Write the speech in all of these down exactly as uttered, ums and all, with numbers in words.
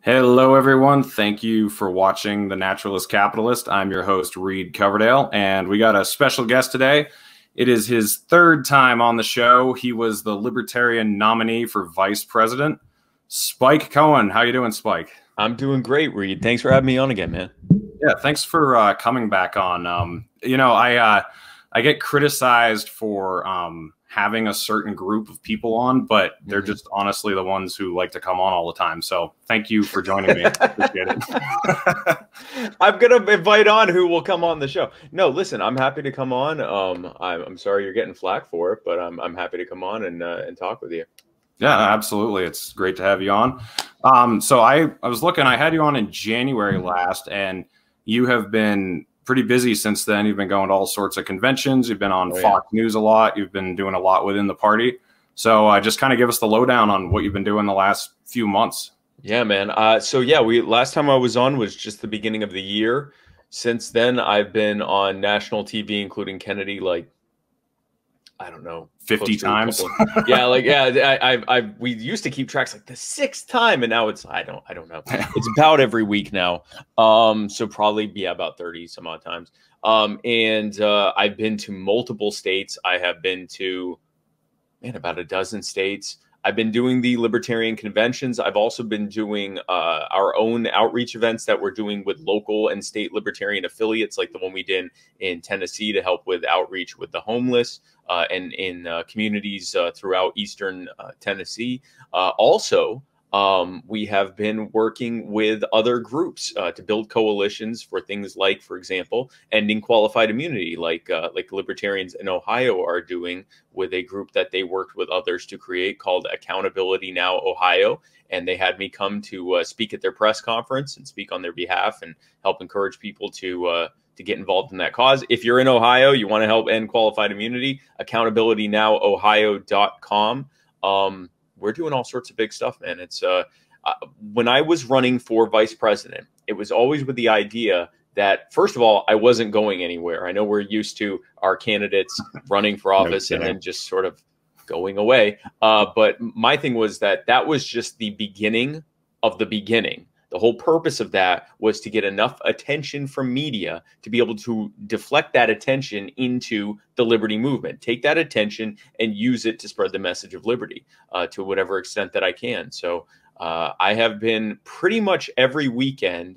Hello, everyone. Thank you for watching The Naturalist Capitalist. I'm your host, Reed Coverdale, and we got a special guest today. It is his third time on the show. He was the Libertarian nominee for vice president. Spike Cohen. How you doing, Spike? I'm doing great, Reed. Thanks for having me on again, man. Yeah, thanks for uh, coming back on. Um, you know, I uh, I get criticized for um, having a certain group of people on, but they're mm-hmm. just honestly the ones who like to come on all the time. So thank you for joining me. Appreciate it. I'm going to invite on who will come on the show. No, listen, I'm happy to come on. Um, I'm, I'm sorry you're getting flack for it, but I'm, I'm happy to come on and, uh, and talk with you. Yeah, absolutely. It's great to have you on. Um, so I, I was looking, I had you on in January last, and you have been pretty busy since then. You've been going to all sorts of conventions. You've been on oh, Fox yeah. News a lot. You've been doing a lot within the party. So uh, just kind of give us the lowdown on what you've been doing the last few months. Yeah, man. Uh, so yeah, we last time I was on was just the beginning of the year. Since then, I've been on national T V, including Kennedy, like, I don't know, fifty times. yeah, like yeah, I, I, I, we used to keep tracks like the sixth time, and now it's I don't, I don't know. It's about every week now. Um, so probably yeah, about thirty some odd times. Um, and uh, I've been to multiple states. I have been to, man, about a dozen states. I've been doing the libertarian conventions. I've also been doing uh, our own outreach events that we're doing with local and state libertarian affiliates, like the one we did in Tennessee to help with outreach with the homeless uh, and in uh, communities uh, throughout Eastern uh, Tennessee. Uh, also, um, we have been working with other groups uh, to build coalitions for things like, for example, ending qualified immunity, like uh, like libertarians in Ohio are doing with a group that they worked with others to create called Accountability Now Ohio. And they had me come to uh, speak at their press conference and speak on their behalf and help encourage people to uh, to get involved in that cause. If you're in Ohio, you want to help end qualified immunity, accountability now ohio dot com. Um, we're doing all sorts of big stuff, man. It's uh, uh, when I was running for vice president, it was always with the idea that, first of all, I wasn't going anywhere. I know we're used to our candidates running for office no and then just sort of going away. Uh, but my thing was that that was just the beginning of the beginning. The whole purpose of that was to get enough attention from media to be able to deflect that attention into the liberty movement, take that attention and use it to spread the message of liberty uh, to whatever extent that I can. So uh, I have been pretty much every weekend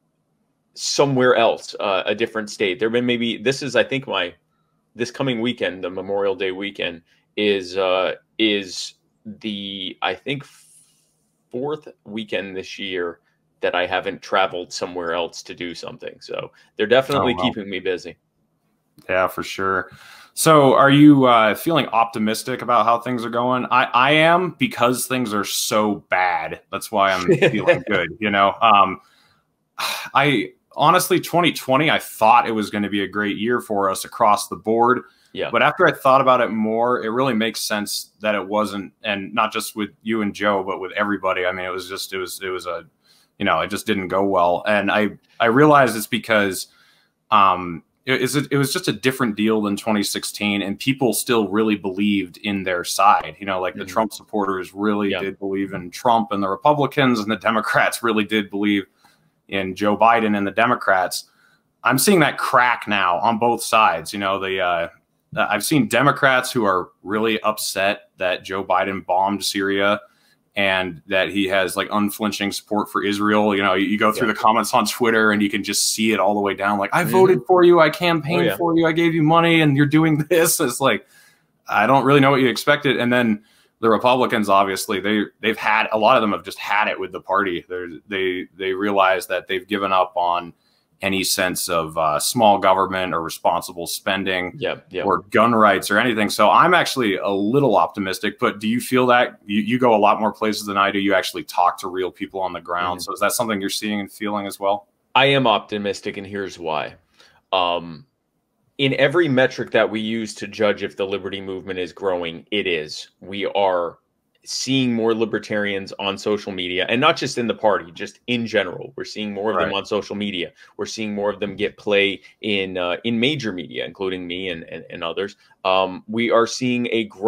somewhere else, uh, a different state. There have been maybe, this is, I think my, this coming weekend, the Memorial Day weekend is, uh, is the, I think, fourth weekend this year that I haven't traveled somewhere else to do something. So they're definitely oh, wow. keeping me busy. Yeah, for sure. So are you uh, feeling optimistic about how things are going? I, I am, because things are so bad. That's why I'm feeling good. You know, um, I honestly, twenty twenty, I thought it was going to be a great year for us across the board. Yeah. But after I thought about it more, it really makes sense that it wasn't, and not just with you and Joe, but with everybody. I mean, it was just, it was, it was a, you know, it just didn't go well. And I, I realized it's because um, it, it's a, it was just a different deal than twenty sixteen, and people still really believed in their side. You know, like mm-hmm. the Trump supporters really yeah. did believe in Trump, and the Republicans and the Democrats really did believe in Joe Biden and the Democrats. I'm seeing that crack now on both sides. You know, the uh, I've seen Democrats who are really upset that Joe Biden bombed Syria and that he has like unflinching support for Israel. You know, you, you go through yeah. the comments on Twitter and you can just see it all the way down. Like, I mm-hmm. voted for you. I campaigned oh, yeah. for you. I gave you money and you're doing this. It's like, I don't really know what you expected. And then the Republicans, obviously, they, they've had, a lot of them have just had it with the party. They're, they, they realize that they've given up on any sense of uh, small government or responsible spending yep, yep. or gun rights or anything. So I'm actually a little optimistic, but do you feel that you, you go a lot more places than I do? You actually talk to real people on the ground. Mm-hmm. So is that something you're seeing and feeling as well? I am optimistic, and here's why. Um, in every metric that we use to judge if the liberty movement is growing, it is. We are seeing more libertarians on social media, and not just in the party, just in general. We're seeing more of right. them on social media. We're seeing more of them get play in uh, in major media, including me and, and, and others. Um, we are seeing a growth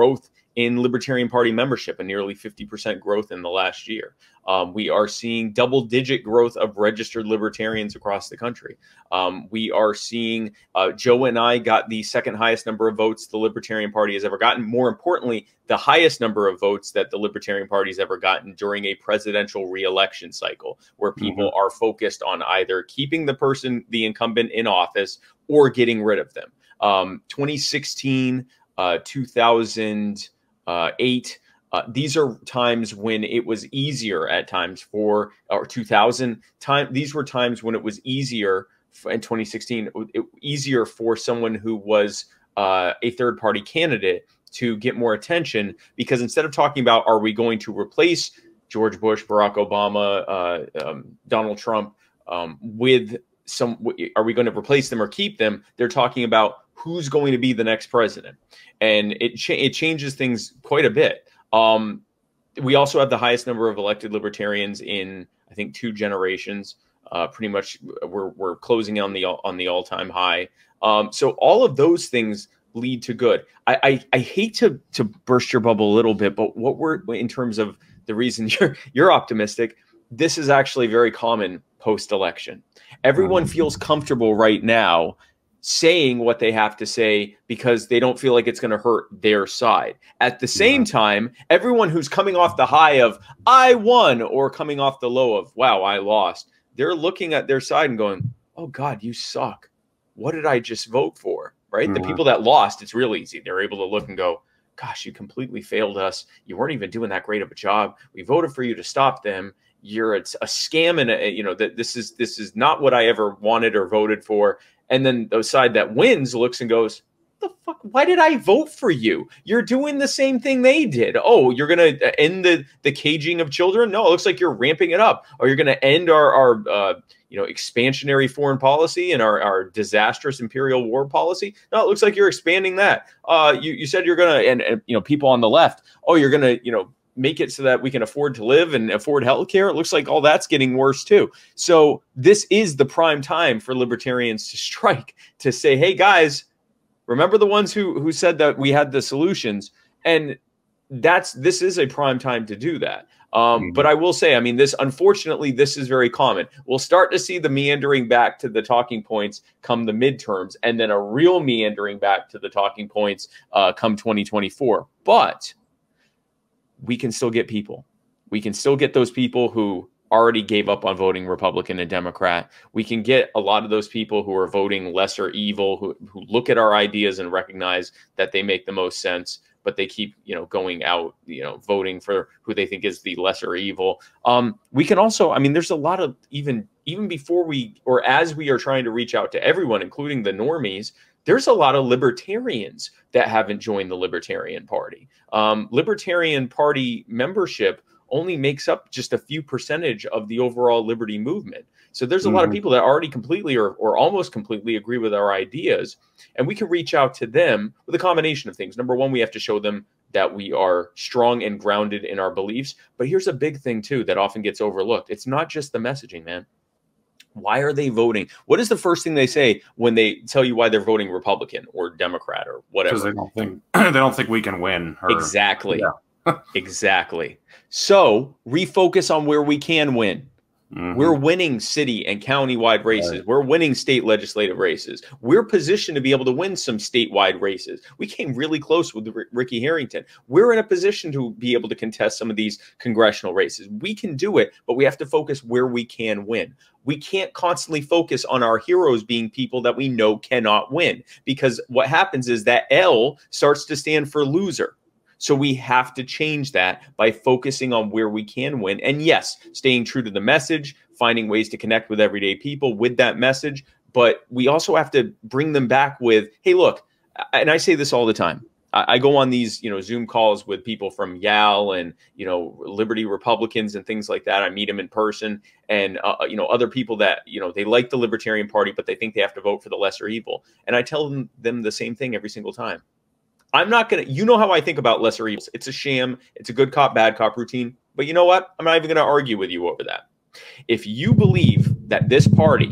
in Libertarian Party membership, a nearly fifty percent growth in the last year. Um, we are seeing double-digit growth of registered libertarians across the country. Um, we are seeing uh, Joe and I got the second highest number of votes the Libertarian Party has ever gotten. More importantly, the highest number of votes that the Libertarian Party has ever gotten during a presidential re-election cycle, where people mm-hmm. are focused on either keeping the person, the incumbent, in office or getting rid of them. Um, twenty sixteen, uh, two thousand eight. Uh, these are times when it was easier at times for, or two thousand time. These were times when it was easier for, in twenty sixteen, it, easier for someone who was uh, a third party candidate to get more attention, because instead of talking about, are we going to replace George Bush, Barack Obama, uh, um, Donald Trump um, with some, are we going to replace them or keep them? They're talking about who's going to be the next president. And it, cha it changes things quite a bit. Um, we also have the highest number of elected libertarians in, I think, two generations. Uh, pretty much, we're we're closing on the on the all time high. Um, so all of those things lead to good. I, I I hate to to burst your bubble a little bit, but what we're in terms of the reason you're you're optimistic, this is actually very common post election. Everyone feels comfortable right now saying what they have to say because they don't feel like it's going to hurt their side. At the same yeah. time, everyone who's coming off the high of I won or coming off the low of wow, I lost, they're looking at their side and going, oh God, you suck. What did I just vote for? Right? Mm-hmm. The people that lost, it's real easy. They're able to look and go, gosh, you completely failed us. You weren't even doing that great of a job. We voted for you to stop them. You're a, a scam, and a, you know that this is this is not what I ever wanted or voted for. And then the side that wins looks and goes, the fuck? Why did I vote for you? You're doing the same thing they did. Oh, you're going to end the, the caging of children? No, it looks like you're ramping it up. Or you're going to end our, our uh, you know, expansionary foreign policy and our, our disastrous imperial war policy. No, it looks like you're expanding that. Uh, you, you said you're going to, and, and, you know, people on the left, oh, you're going to, you know, make it so that we can afford to live and afford healthcare. It looks like all that's getting worse too. So this is the prime time for libertarians to strike, to say, hey guys, remember the ones who, who said that we had the solutions. And that's, this is a prime time to do that. Um, mm-hmm. But I will say, I mean, this, unfortunately, this is very common. We'll start to see the meandering back to the talking points come the midterms, and then a real meandering back to the talking points uh, come twenty twenty-four. But we can still get people. We can still get those people who already gave up on voting Republican and Democrat. We can get a lot of those people who are voting lesser evil, who, who look at our ideas and recognize that they make the most sense, but they keep, you know, going out, you know, voting for who they think is the lesser evil. Um, we can also, I mean, there's a lot of, even, even before we, or as we are trying to reach out to everyone, including the normies, there's a lot of libertarians that haven't joined the Libertarian Party. Um, Libertarian Party membership only makes up just a few percentage of the overall liberty movement. So there's a mm-hmm. lot of people that already completely or, or almost completely agree with our ideas. And we can reach out to them with a combination of things. Number one, we have to show them that we are strong and grounded in our beliefs. But here's a big thing, too, that often gets overlooked. It's not just the messaging, man. Why are they voting? What is the first thing they say when they tell you why they're voting Republican or Democrat or whatever? Because they don't think they don't think we can win. Or, exactly. Yeah. Exactly. So refocus on where we can win. Mm-hmm. We're winning city and county-wide races. Right. We're winning state legislative races. We're positioned to be able to win some statewide races. We came really close with R Ricky Harrington. We're in a position to be able to contest some of these congressional races. We can do it, but we have to focus where we can win. We can't constantly focus on our heroes being people that we know cannot win, because what happens is that L starts to stand for loser. So we have to change that by focusing on where we can win. And yes, staying true to the message, finding ways to connect with everyday people with that message. But we also have to bring them back with, hey, look, and I say this all the time. I go on these, you know, Zoom calls with people from Y A L and, you know, Liberty Republicans and things like that. I meet them in person, and, uh, you know, other people that, you know, they like the Libertarian Party, but they think they have to vote for the lesser evil. And I tell them, them the same thing every single time. I'm not going to, you know how I think about lesser evils. It's a sham. It's a good cop, bad cop routine. But you know what? I'm not even going to argue with you over that. If you believe that this party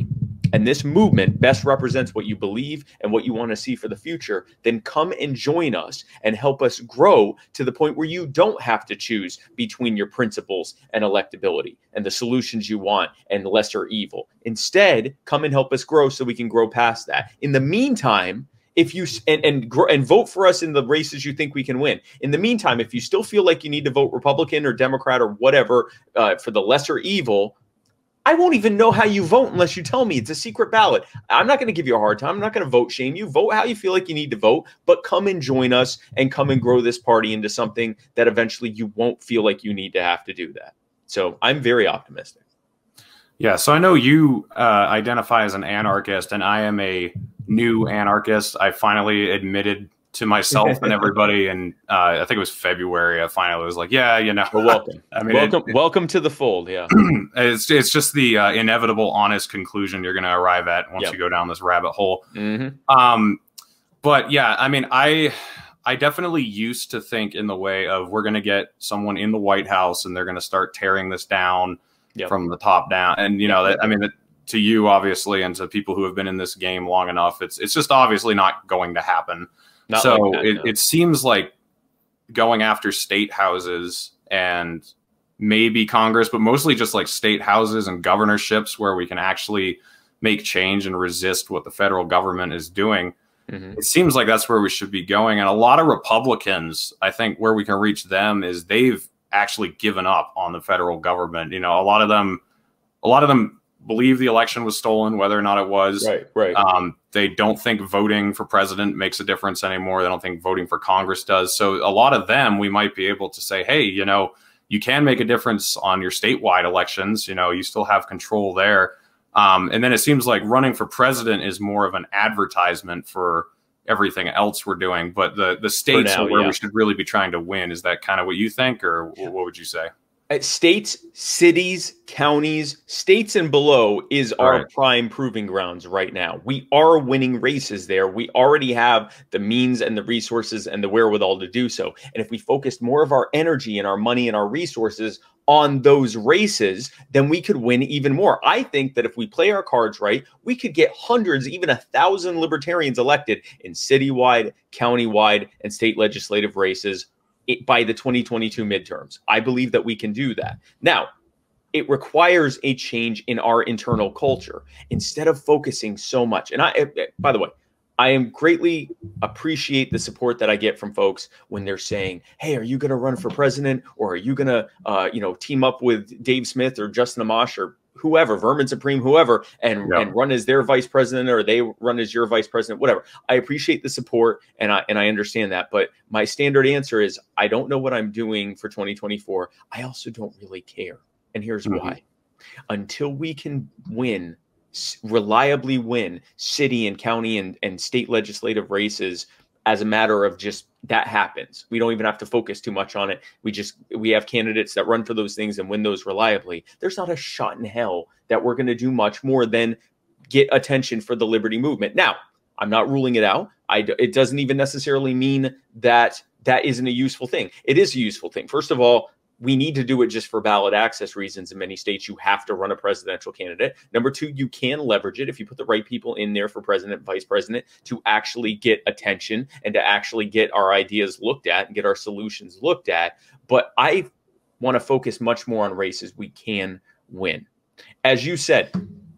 and this movement best represents what you believe and what you want to see for the future, then come and join us and help us grow to the point where you don't have to choose between your principles and electability and the solutions you want and lesser evil. Instead, come and help us grow so we can grow past that. In the meantime, if you and and, and vote for us in the races you think we can win. In the meantime, if you still feel like you need to vote Republican or Democrat or whatever uh, for the lesser evil, I won't even know how you vote unless you tell me. It's a secret ballot. I'm not going to give you a hard time. I'm not going to vote shame you. Vote how you feel like you need to vote, but come and join us and come and grow this party into something that eventually you won't feel like you need to have to do that. So I'm very optimistic. Yeah, so I know you uh, identify as an anarchist, and I am a new anarchist. I finally admitted to myself and everybody, and uh, I think it was February. I finally was like, "Yeah, you know." Well, welcome. I mean, welcome, it, it, welcome to the fold. Yeah, it's it's just the uh, inevitable, honest conclusion you're going to arrive at once yep. you go down this rabbit hole. Mm-hmm. Um, but yeah, I mean, I I definitely used to think in the way of we're going to get someone in the White House and they're going to start tearing this down. Yep. From the top down. And, you know, that, I mean, that, to you, obviously, and to people who have been in this game long enough, it's it's just obviously not going to happen. Not so like that, it, no. it seems like going after state houses and maybe Congress, but mostly just like state houses and governorships where we can actually make change and resist what the federal government is doing. Mm-hmm. It seems like that's where we should be going. And a lot of Republicans, I think where we can reach them is they've actually given up on the federal government. You know, a lot of them, a lot of them believe the election was stolen, whether or not it was. Right, right. Um, they don't think voting for president makes a difference anymore. They don't think voting for Congress does. So a lot of them, we might be able to say, hey, you know, you can make a difference on your statewide elections. You know, you still have control there. Um, and then it seems like running for president is more of an advertisement for everything else we're doing, but the the states now, are where yeah. we should really be trying to win. Is that kind of what you think, or what would you say? States, cities, counties, states and below is All our right. prime proving grounds right now. We are winning races there. We already have the means and the resources and the wherewithal to do so. And if we focused more of our energy and our money and our resources on those races, then we could win even more. I think that if we play our cards right, we could get hundreds, even a thousand libertarians elected in citywide, countywide, and state legislative races by the twenty twenty-two midterms. I believe that we can do that. Now, it requires a change in our internal culture instead of focusing so much. And I, by the way, I am greatly appreciate the support that I get from folks when they're saying, hey, are you going to run for president, or are you going to, uh, you know, team up with Dave Smith or Justin Amash or whoever, Vermin Supreme, whoever, and, yeah. and run as their vice president, or they run as your vice president, whatever. I appreciate the support, and I and I understand that. But my standard answer is, I don't know what I'm doing for twenty twenty-four. I also don't really care. And here's mm-hmm. why. Until we can win, reliably win city and county and, and state legislative races as a matter of just that happens. We don't even have to focus too much on it. We just, we have candidates that run for those things and win those reliably. There's not a shot in hell that we're going to do much more than get attention for the liberty movement. Now, I'm not ruling it out. I, it doesn't even necessarily mean that that isn't a useful thing. It is a useful thing. First of all, we need to do it just for ballot access reasons. In many states, you have to run a presidential candidate. Number two, you can leverage it if you put the right people in there for president, vice president, to actually get attention and to actually get our ideas looked at and get our solutions looked at. But I want to focus much more on races we can win. As you said,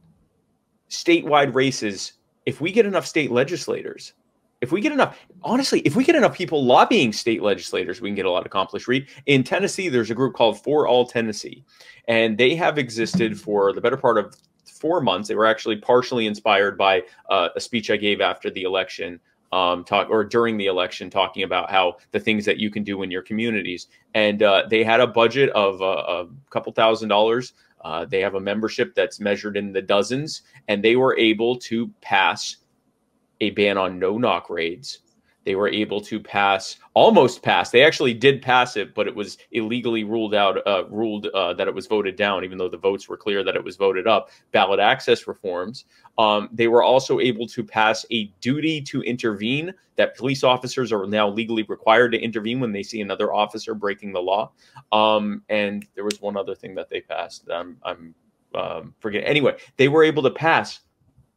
statewide races, if we get enough state legislators, If we get enough, honestly, if we get enough people lobbying state legislators, we can get a lot accomplished. Reed, in Tennessee, there's a group called For All Tennessee, and they have existed for the better part of four months. They were actually partially inspired by uh, a speech I gave after the election, um, talk or during the election, talking about how the things that you can do in your communities. And uh, they had a budget of uh, a couple thousand dollars. Uh, they have a membership that's measured in the dozens, and they were able to pass a ban on no-knock raids. They were able to pass, almost pass. They actually did pass it, but it was illegally ruled out, uh, ruled uh, that it was voted down, even though the votes were clear that it was voted up. Ballot access reforms. Um, they were also able to pass a duty to intervene, that police officers are now legally required to intervene when they see another officer breaking the law. Um, and there was one other thing that they passed. I'm, I'm um, forgetting. Anyway, they were able to pass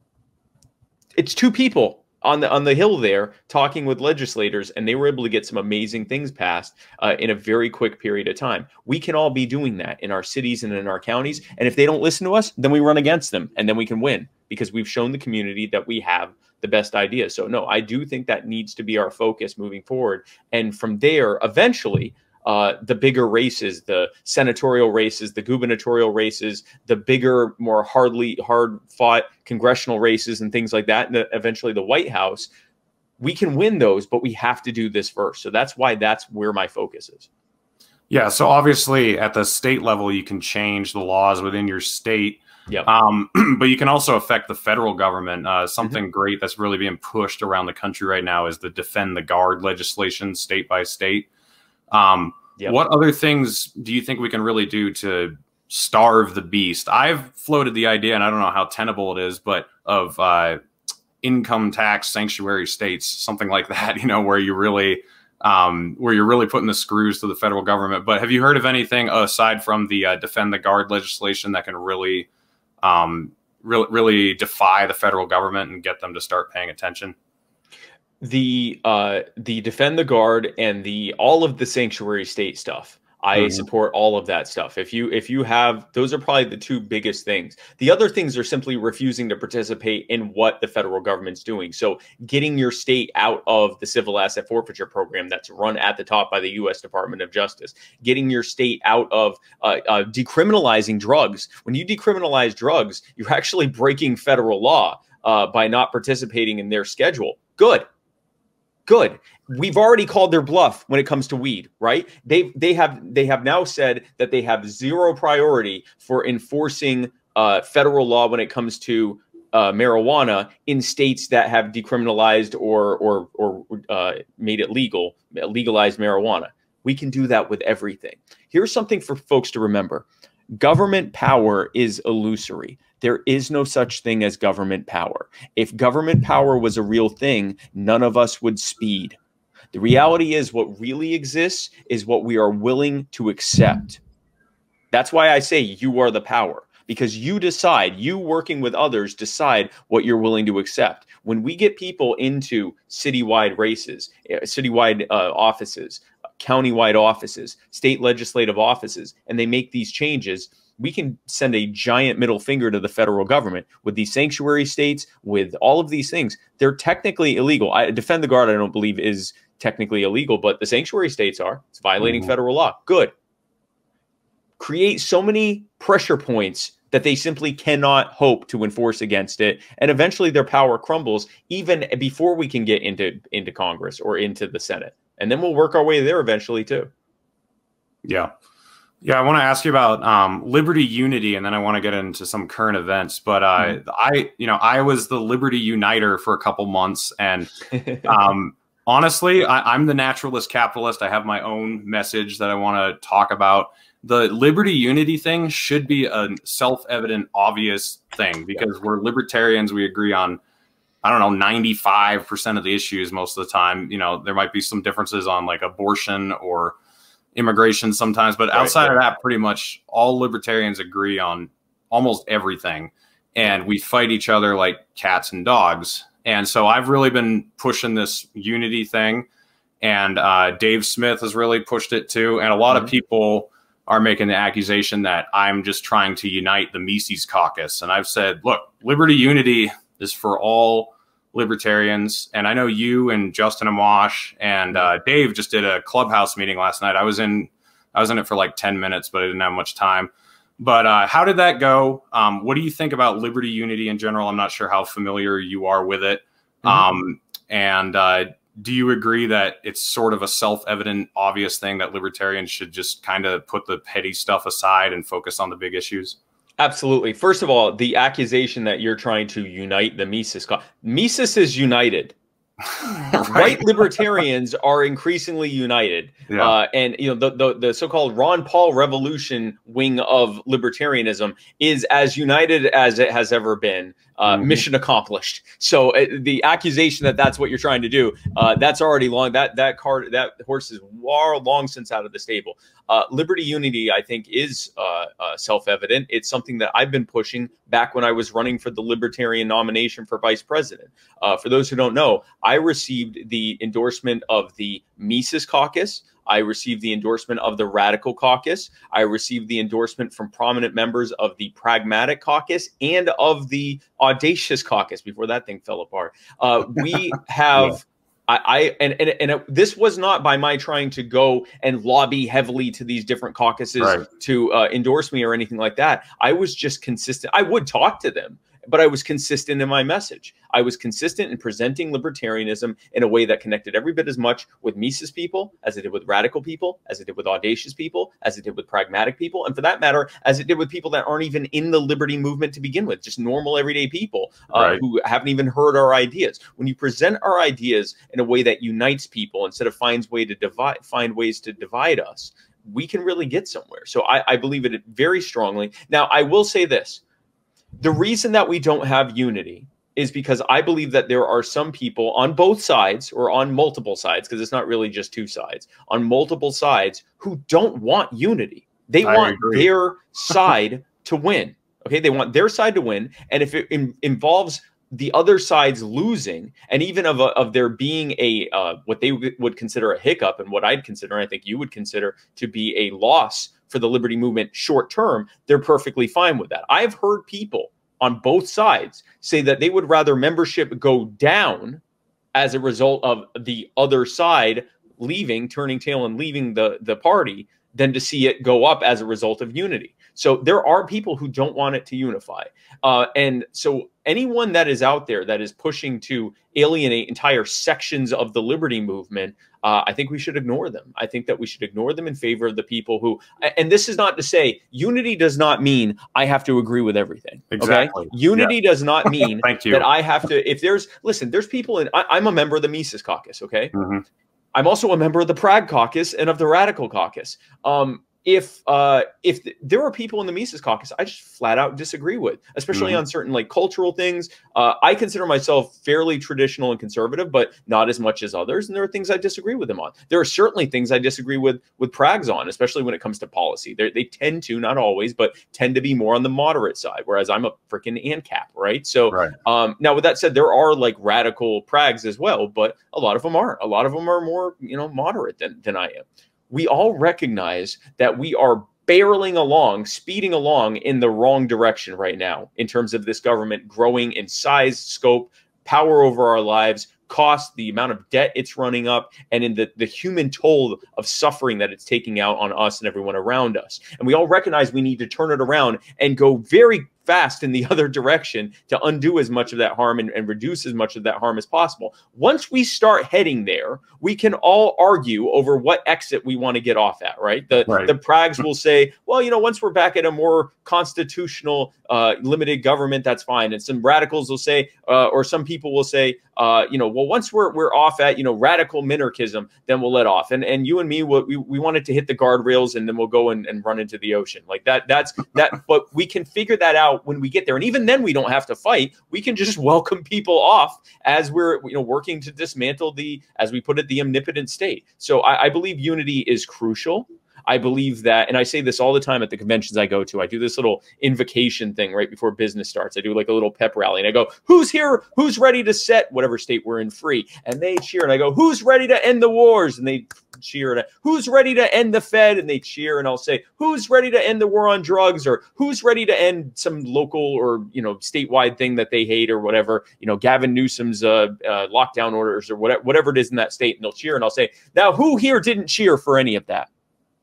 It's two people on the on the Hill there talking with legislators, and they were able to get some amazing things passed uh, in a very quick period of time. We can all be doing that in our cities and in our counties. And if they don't listen to us, then we run against them, and then we can win because we've shown the community that we have the best idea. So no, I do think that needs to be our focus moving forward. And from there, eventually, Uh, the bigger races, the senatorial races, the gubernatorial races, the bigger, more hardly hard fought congressional races and things like that, and the, eventually the White House, we can win those, but we have to do this first. So that's why that's where my focus is. Yeah. So obviously at the state level, you can change the laws within your state. Yeah. Um, but you can also affect the federal government. Uh, something mm-hmm. great that's really being pushed around the country right now is the Defend the Guard legislation, state by state. Um, yep. What other things do you think we can really do to starve the beast? I've floated the idea, and I don't know how tenable it is, but of uh, income tax sanctuary states, something like that, you know, where you really, um, where you're really putting the screws to the federal government. But have you heard of anything aside from the uh, Defend the Guard legislation that can really, um, really, really defy the federal government and get them to start paying attention? The uh, the Defend the Guard and the all of the sanctuary state stuff. I mm-hmm. support all of that stuff. If you if you have, those are probably the two biggest things. The other things are simply refusing to participate in what the federal government's doing. So getting your state out of the civil asset forfeiture program that's run at the top by the U S Department of Justice, getting your state out of uh, uh, decriminalizing drugs. When you decriminalize drugs, you're actually breaking federal law uh, by not participating in their schedule. Good. Good. We've already called their bluff when it comes to weed, right? They they have they have now said that they have zero priority for enforcing uh, federal law when it comes to uh, marijuana in states that have decriminalized or or or uh, made it legal, legalized marijuana. We can do that with everything. Here's something for folks to remember: government power is illusory. There is no such thing as government power. If government power was a real thing, none of us would speed. The reality is what really exists is what we are willing to accept. That's why I say you are the power, because you decide, you working with others decide what you're willing to accept. When we get people into citywide races, citywide uh, offices, countywide offices, state legislative offices, and they make these changes, we can send a giant middle finger to the federal government with these sanctuary states, with all of these things. They're technically illegal. I Defend the Guard, I don't believe is technically illegal, but the sanctuary states are. It's violating mm-hmm. federal law. Good. Create so many pressure points that they simply cannot hope to enforce against it. And eventually their power crumbles even before we can get into, into Congress or into the Senate. And then we'll work our way there eventually too. Yeah. Yeah, I want to ask you about um, Liberty Unity, and then I want to get into some current events. But uh, mm-hmm. I, you know, I was the Liberty Uniter for a couple months, and um, honestly, I, I'm the naturalist capitalist. I have my own message that I want to talk about. The Liberty Unity thing should be a self-evident, obvious thing because we're libertarians. We agree on, I don't know, ninety-five percent of the issues most of the time. You know, there might be some differences on like abortion or immigration sometimes, but outside right, yeah. of that, pretty much all libertarians agree on almost everything. And we fight each other like cats and dogs. And so I've really been pushing this unity thing. And uh, Dave Smith has really pushed it too. And a lot mm-hmm. of people are making the accusation that I'm just trying to unite the Mises caucus. And I've said, look, Liberty Unity is for all libertarians. And I know you and Justin Amash and uh, Dave just did a Clubhouse meeting last night. I was in, I was in it for like ten minutes, but I didn't have much time. But uh, how did that go? Um, what do you think about Liberty Unity in general? I'm not sure how familiar you are with it. Mm-hmm. Um, and uh, do you agree that it's sort of a self-evident, obvious thing that libertarians should just kind of put the petty stuff aside and focus on the big issues? Absolutely. First of all, the accusation that you're trying to unite the Mises, Mises is united. right. Right libertarians are increasingly united. Yeah. Uh, and you know the, the, the so-called Ron Paul revolution wing of libertarianism is as united as it has ever been. Uh, Mm-hmm. Mission accomplished. So uh, the accusation that that's what you're trying to do, uh, that's already long. That that card, that horse is war long since out of the stable. Uh, liberty unity, I think, is uh, uh, self-evident. It's something that I've been pushing back when I was running for the Libertarian nomination for vice president. Uh, for those who don't know, I received the endorsement of the Mises Caucus. I received the endorsement of the Radical Caucus. I received the endorsement from prominent members of the Pragmatic Caucus and of the Audacious Caucus before that thing fell apart. Uh, we have... Yeah. I, I and and, and it, this was not by my trying to go and lobby heavily to these different caucuses right. to uh, endorse me or anything like that. I was just consistent. I would talk to them, but I was consistent in my message. I was consistent in presenting libertarianism in a way that connected every bit as much with Mises people as it did with radical people, as it did with audacious people, as it did with pragmatic people, and for that matter, as it did with people that aren't even in the liberty movement to begin with, just normal everyday people uh, right. who haven't even heard our ideas. When you present our ideas in a way that unites people instead of finds way to divide, find ways to divide us, we can really get somewhere. So I, I believe it very strongly. Now, I will say this. The reason that we don't have unity is because I believe that there are some people on both sides or on multiple sides, because it's not really just two sides, on multiple sides who don't want unity. They I want agree. their side to win. Okay, they want their side to win. And if it in, involves the other side's losing, and even of, a, of there being a uh, what they would consider a hiccup, and what I'd consider, and I think you would consider to be a loss for the liberty movement short term, they're perfectly fine with that. I've heard people on both sides say that they would rather membership go down as a result of the other side leaving, turning tail and leaving the, the party, than to see it go up as a result of unity. So there are people who don't want it to unify. Uh, and so anyone that is out there that is pushing to alienate entire sections of the liberty movement, uh, I think we should ignore them. I think that we should ignore them in favor of the people who, and this is not to say unity does not mean I have to agree with everything. Exactly. Okay? Unity yeah. does not mean Thank you. that I have to, if there's, listen, there's people in, I, I'm a member of the Mises Caucus, okay? Mm-hmm. I'm also a member of the Prague Caucus and of the Radical Caucus. Um, if uh, if th- there are people in the Mises Caucus I just flat out disagree with, especially mm-hmm. on certain like cultural things. Uh, I consider myself fairly traditional and conservative, but not as much as others. And there are things I disagree with them on. There are certainly things I disagree with with Prags on, especially when it comes to policy. They're, they tend to, not always, but tend to be more on the moderate side, whereas I'm a freaking ANCAP, right? So right. Um, now, with that said, there are like radical Prags as well, but a lot of them aren't. A lot of them are more, you know, moderate than than I am. We all recognize that we are barreling along, speeding along in the wrong direction right now in terms of this government growing in size, scope, power over our lives, cost, the amount of debt it's running up, and in the, the human toll of suffering that it's taking out on us and everyone around us. And we all recognize we need to turn it around and go very fast in the other direction to undo as much of that harm and, and reduce as much of that harm as possible. Once we start heading there, we can all argue over what exit we want to get off at, right? The, right. the Prags will say, well, you know, once we're back at a more constitutional, uh, limited government, that's fine. And some radicals will say, uh, or some people will say, uh, you know, well, once we're we're off at, you know, radical minarchism, then we'll let off. And and you and me, we we wanted to hit the guardrails and then we'll go and, and run into the ocean like that. That's that. But we can figure that out when we get there. And even then we don't have to fight. We can just welcome people off as we're, you know, working to dismantle the, as we put it, the omnipotent state. So I, I believe unity is crucial. I believe that, and I say this all the time at the conventions I go to, I do this little invocation thing right before business starts. I do like a little pep rally and I go, who's here? Who's ready to set whatever state we're in free? And they cheer. And I go, who's ready to end the wars? And they cheer. And I, who's ready to end the Fed? And they cheer. And I'll say, who's ready to end the war on drugs? Or who's ready to end some local or, you know, statewide thing that they hate or whatever, you know, Gavin Newsom's uh, uh, lockdown orders or whatever, whatever it is in that state. And they'll cheer. And I'll say, now who here didn't cheer for any of that?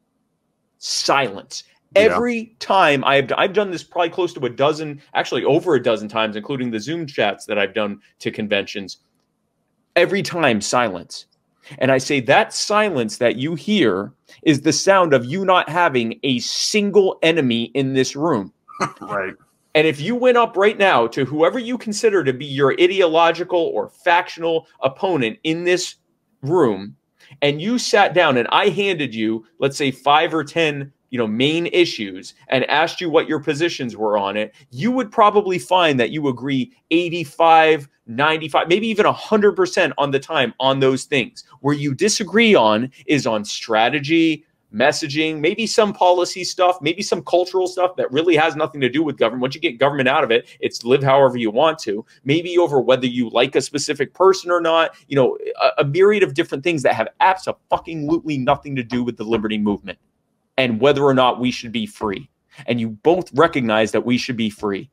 Silence. Yeah. Every time I've I've done this probably close to a dozen, actually over a dozen times, including the Zoom chats that I've done to conventions. Every time, silence. And I say that silence that you hear is the sound of you not having a single enemy in this room. Right. And if you went up right now to whoever you consider to be your ideological or factional opponent in this room, and you sat down and I handed you, let's say, five or ten you know, main issues and asked you what your positions were on it, you would probably find that you agree eighty-five, ninety-five, maybe even one hundred percent on the time on those things. Where you disagree on is on strategy, messaging, maybe some policy stuff, maybe some cultural stuff that really has nothing to do with government. Once you get government out of it, it's live however you want to. Maybe over whether you like a specific person or not, you know, a, a myriad of different things that have absolutely nothing to do with the liberty movement and whether or not we should be free. And you both recognize that we should be free.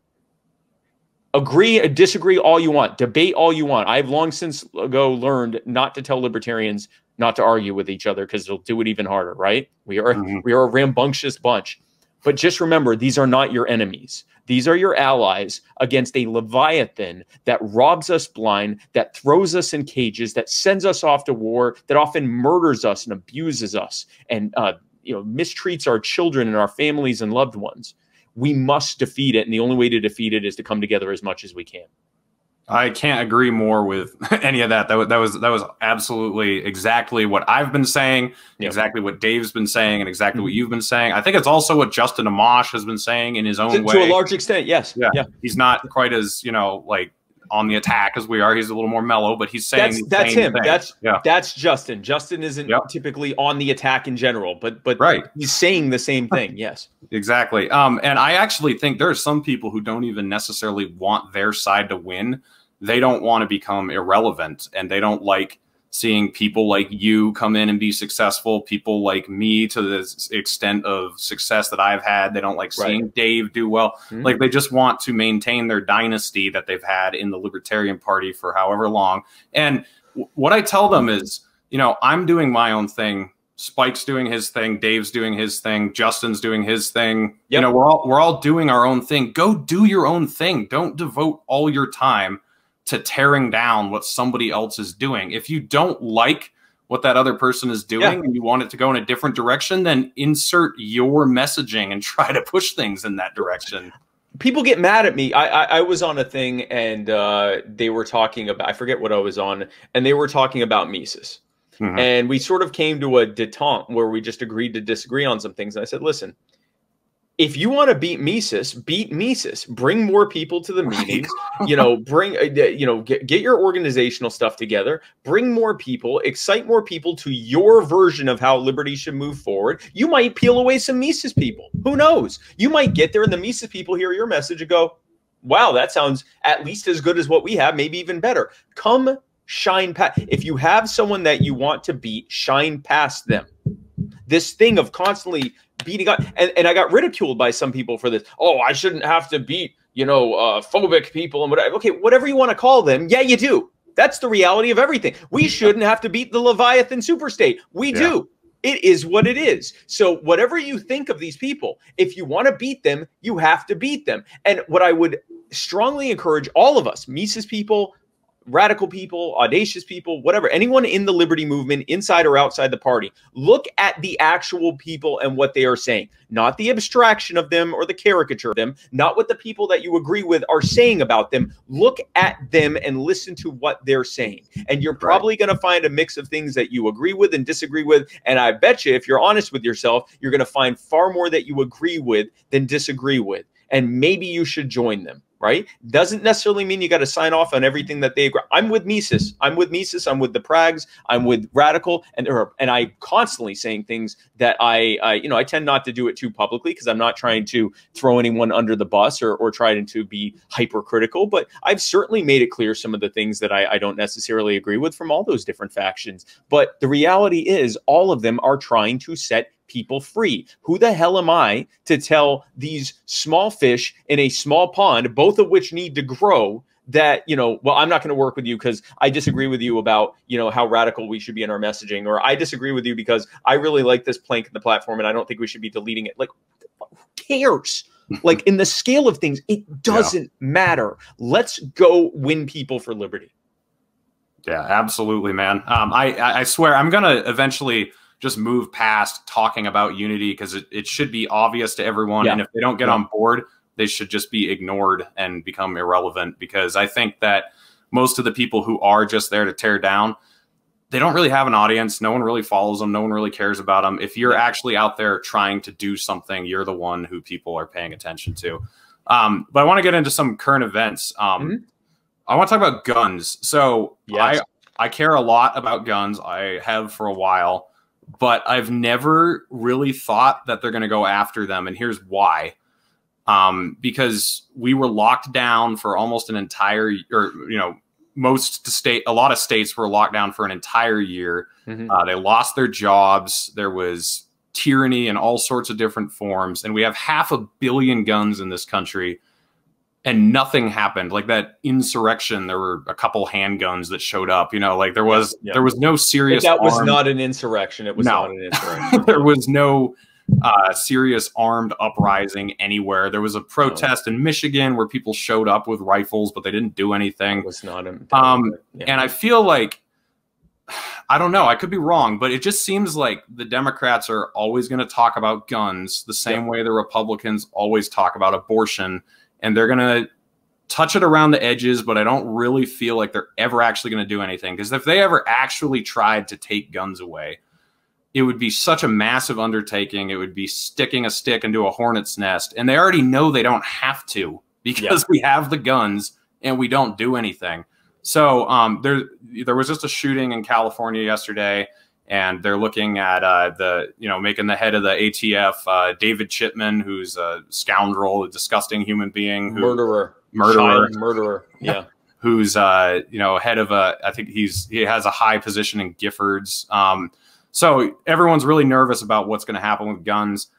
Agree or disagree all you want. Debate all you want. I've long since ago learned not to tell libertarians not to argue with each other because it'll do it even harder, right? We are mm-hmm. we are a rambunctious bunch. But just remember, these are not your enemies. These are your allies against a Leviathan that robs us blind, that throws us in cages, that sends us off to war, that often murders us and abuses us and uh, you know, mistreats our children and our families and loved ones. We must defeat it, and the only way to defeat it is to come together as much as we can. I can't agree more with any of that. That was, that was that was absolutely exactly what I've been saying, yep. exactly what Dave's been saying, and exactly mm-hmm. what you've been saying. I think it's also what Justin Amash has been saying in his own to, way. To a large extent, yes. Yeah. yeah. He's not quite as, you know, like on the attack as we are. He's a little more mellow, but he's saying that's, that's him. Things. That's yeah. that's Justin. Justin isn't yep. typically on the attack in general, but but right. he's saying the same thing. Yes, exactly. Um, and I actually think there are some people who don't even necessarily want their side to win. They don't want to become irrelevant, and they don't like seeing people like you come in and be successful, people like me to the extent of success that I've had. They don't like seeing right. Dave do well. Mm-hmm. Like they just want to maintain their dynasty that they've had in the Libertarian Party for however long. And w- what I tell them is, you know, I'm doing my own thing. Spike's doing his thing. Dave's doing his thing. Justin's doing his thing. Yep. You know, we're all, we're all doing our own thing. Go do your own thing. Don't devote all your time to tearing down what somebody else is doing. If you don't like what that other person is doing yeah. and you want it to go in a different direction, then insert your messaging and try to push things in that direction. People get mad at me. I I, I was on a thing and uh, they were talking about, I forget what I was on, and they were talking about Mises. Mm-hmm. And we sort of came to a detente where we just agreed to disagree on some things. And I said, listen, if you want to beat Mises, beat Mises. Bring more people to the meetings. you know, bring uh, you know, get, get your organizational stuff together. Bring more people. Excite more people to your version of how liberty should move forward. You might peel away some Mises people. Who knows? You might get there, and the Mises people hear your message and go, "Wow, that sounds at least as good as what we have. Maybe even better." Come shine past. If you have someone that you want to beat, shine past them. This thing of constantly beating up, and, and I got ridiculed by some people for this. Oh, I shouldn't have to beat, you know, uh, phobic people and whatever. Okay, whatever you want to call them. Yeah, you do. That's the reality of everything. We shouldn't have to beat the Leviathan superstate. We yeah. do. It is what it is. So whatever you think of these people, if you want to beat them, you have to beat them. And what I would strongly encourage all of us, Mises people, radical people, audacious people, whatever, anyone in the liberty movement, inside or outside the party, look at the actual people and what they are saying, not the abstraction of them or the caricature of them, not what the people that you agree with are saying about them. Look at them and listen to what they're saying. And you're probably right. going to find a mix of things that you agree with and disagree with. And I bet you, if you're honest with yourself, you're going to find far more that you agree with than disagree with. And maybe you should join them. Right? Doesn't necessarily mean you got to sign off on everything that they agree. I'm with Mises. I'm with Mises. I'm with the Prags. I'm with Radical. And or, and I'm constantly saying things that I, I, you know, I tend not to do it too publicly because I'm not trying to throw anyone under the bus or, or trying to be hypercritical. But I've certainly made it clear some of the things that I, I don't necessarily agree with from all those different factions. But the reality is all of them are trying to set people free. Who the hell am I to tell these small fish in a small pond, both of which need to grow, that, you know, well, I'm not going to work with you because I disagree with you about, you know, how radical we should be in our messaging, or I disagree with you because I really like this plank in the platform and I don't think we should be deleting it. Like, who cares? Like, in the scale of things, it doesn't yeah. matter. Let's go win people for liberty. Yeah, absolutely, man. Um, I, I swear I'm going to eventually just move past talking about unity because it, it should be obvious to everyone. Yeah. And if they don't get yeah. on board, they should just be ignored and become irrelevant, because I think that most of the people who are just there to tear down, they don't really have an audience. No one really follows them. No one really cares about them. If you're actually out there trying to do something, you're the one who people are paying attention to. Um, but I want to get into some current events. Um, mm-hmm. I want to talk about guns. So yes. I, I care a lot about guns. I have for a while, but I've never really thought that they're going to go after them. And here's why. Um, because we were locked down for almost an entire, or, you know, most state, a lot of states were locked down for an entire year. Mm-hmm. Uh, they lost their jobs. There was tyranny in all sorts of different forms. And we have half a billion guns in this country and nothing happened. Like that insurrection, there were a couple handguns that showed up, you know, like there was, yeah, yeah. there was no serious. That was armed, not an insurrection. It was no. not an insurrection. There was no uh, serious armed uprising anywhere. There was a protest no. in Michigan where people showed up with rifles, but they didn't do anything. It was not. A, um, yeah. And I feel like, I don't know, I could be wrong, but it just seems like the Democrats are always going to talk about guns the same yeah. way the Republicans always talk about abortion. And they're going to touch it around the edges, but I don't really feel like they're ever actually going to do anything. Because if they ever actually tried to take guns away, it would be such a massive undertaking. It would be sticking a stick into a hornet's nest. And they already know they don't have to because yeah. we have the guns and we don't do anything. So um, there, there was just a shooting in California yesterday, and they're looking at uh, the, you know, making the head of the A T F, uh, David Chipman, who's a scoundrel, a disgusting human being, who, murderer, murderer, Child murderer, yeah, who's uh, you know, head of a, I think he's he has a high position in Giffords. Um, so everyone's really nervous about what's going to happen with guns.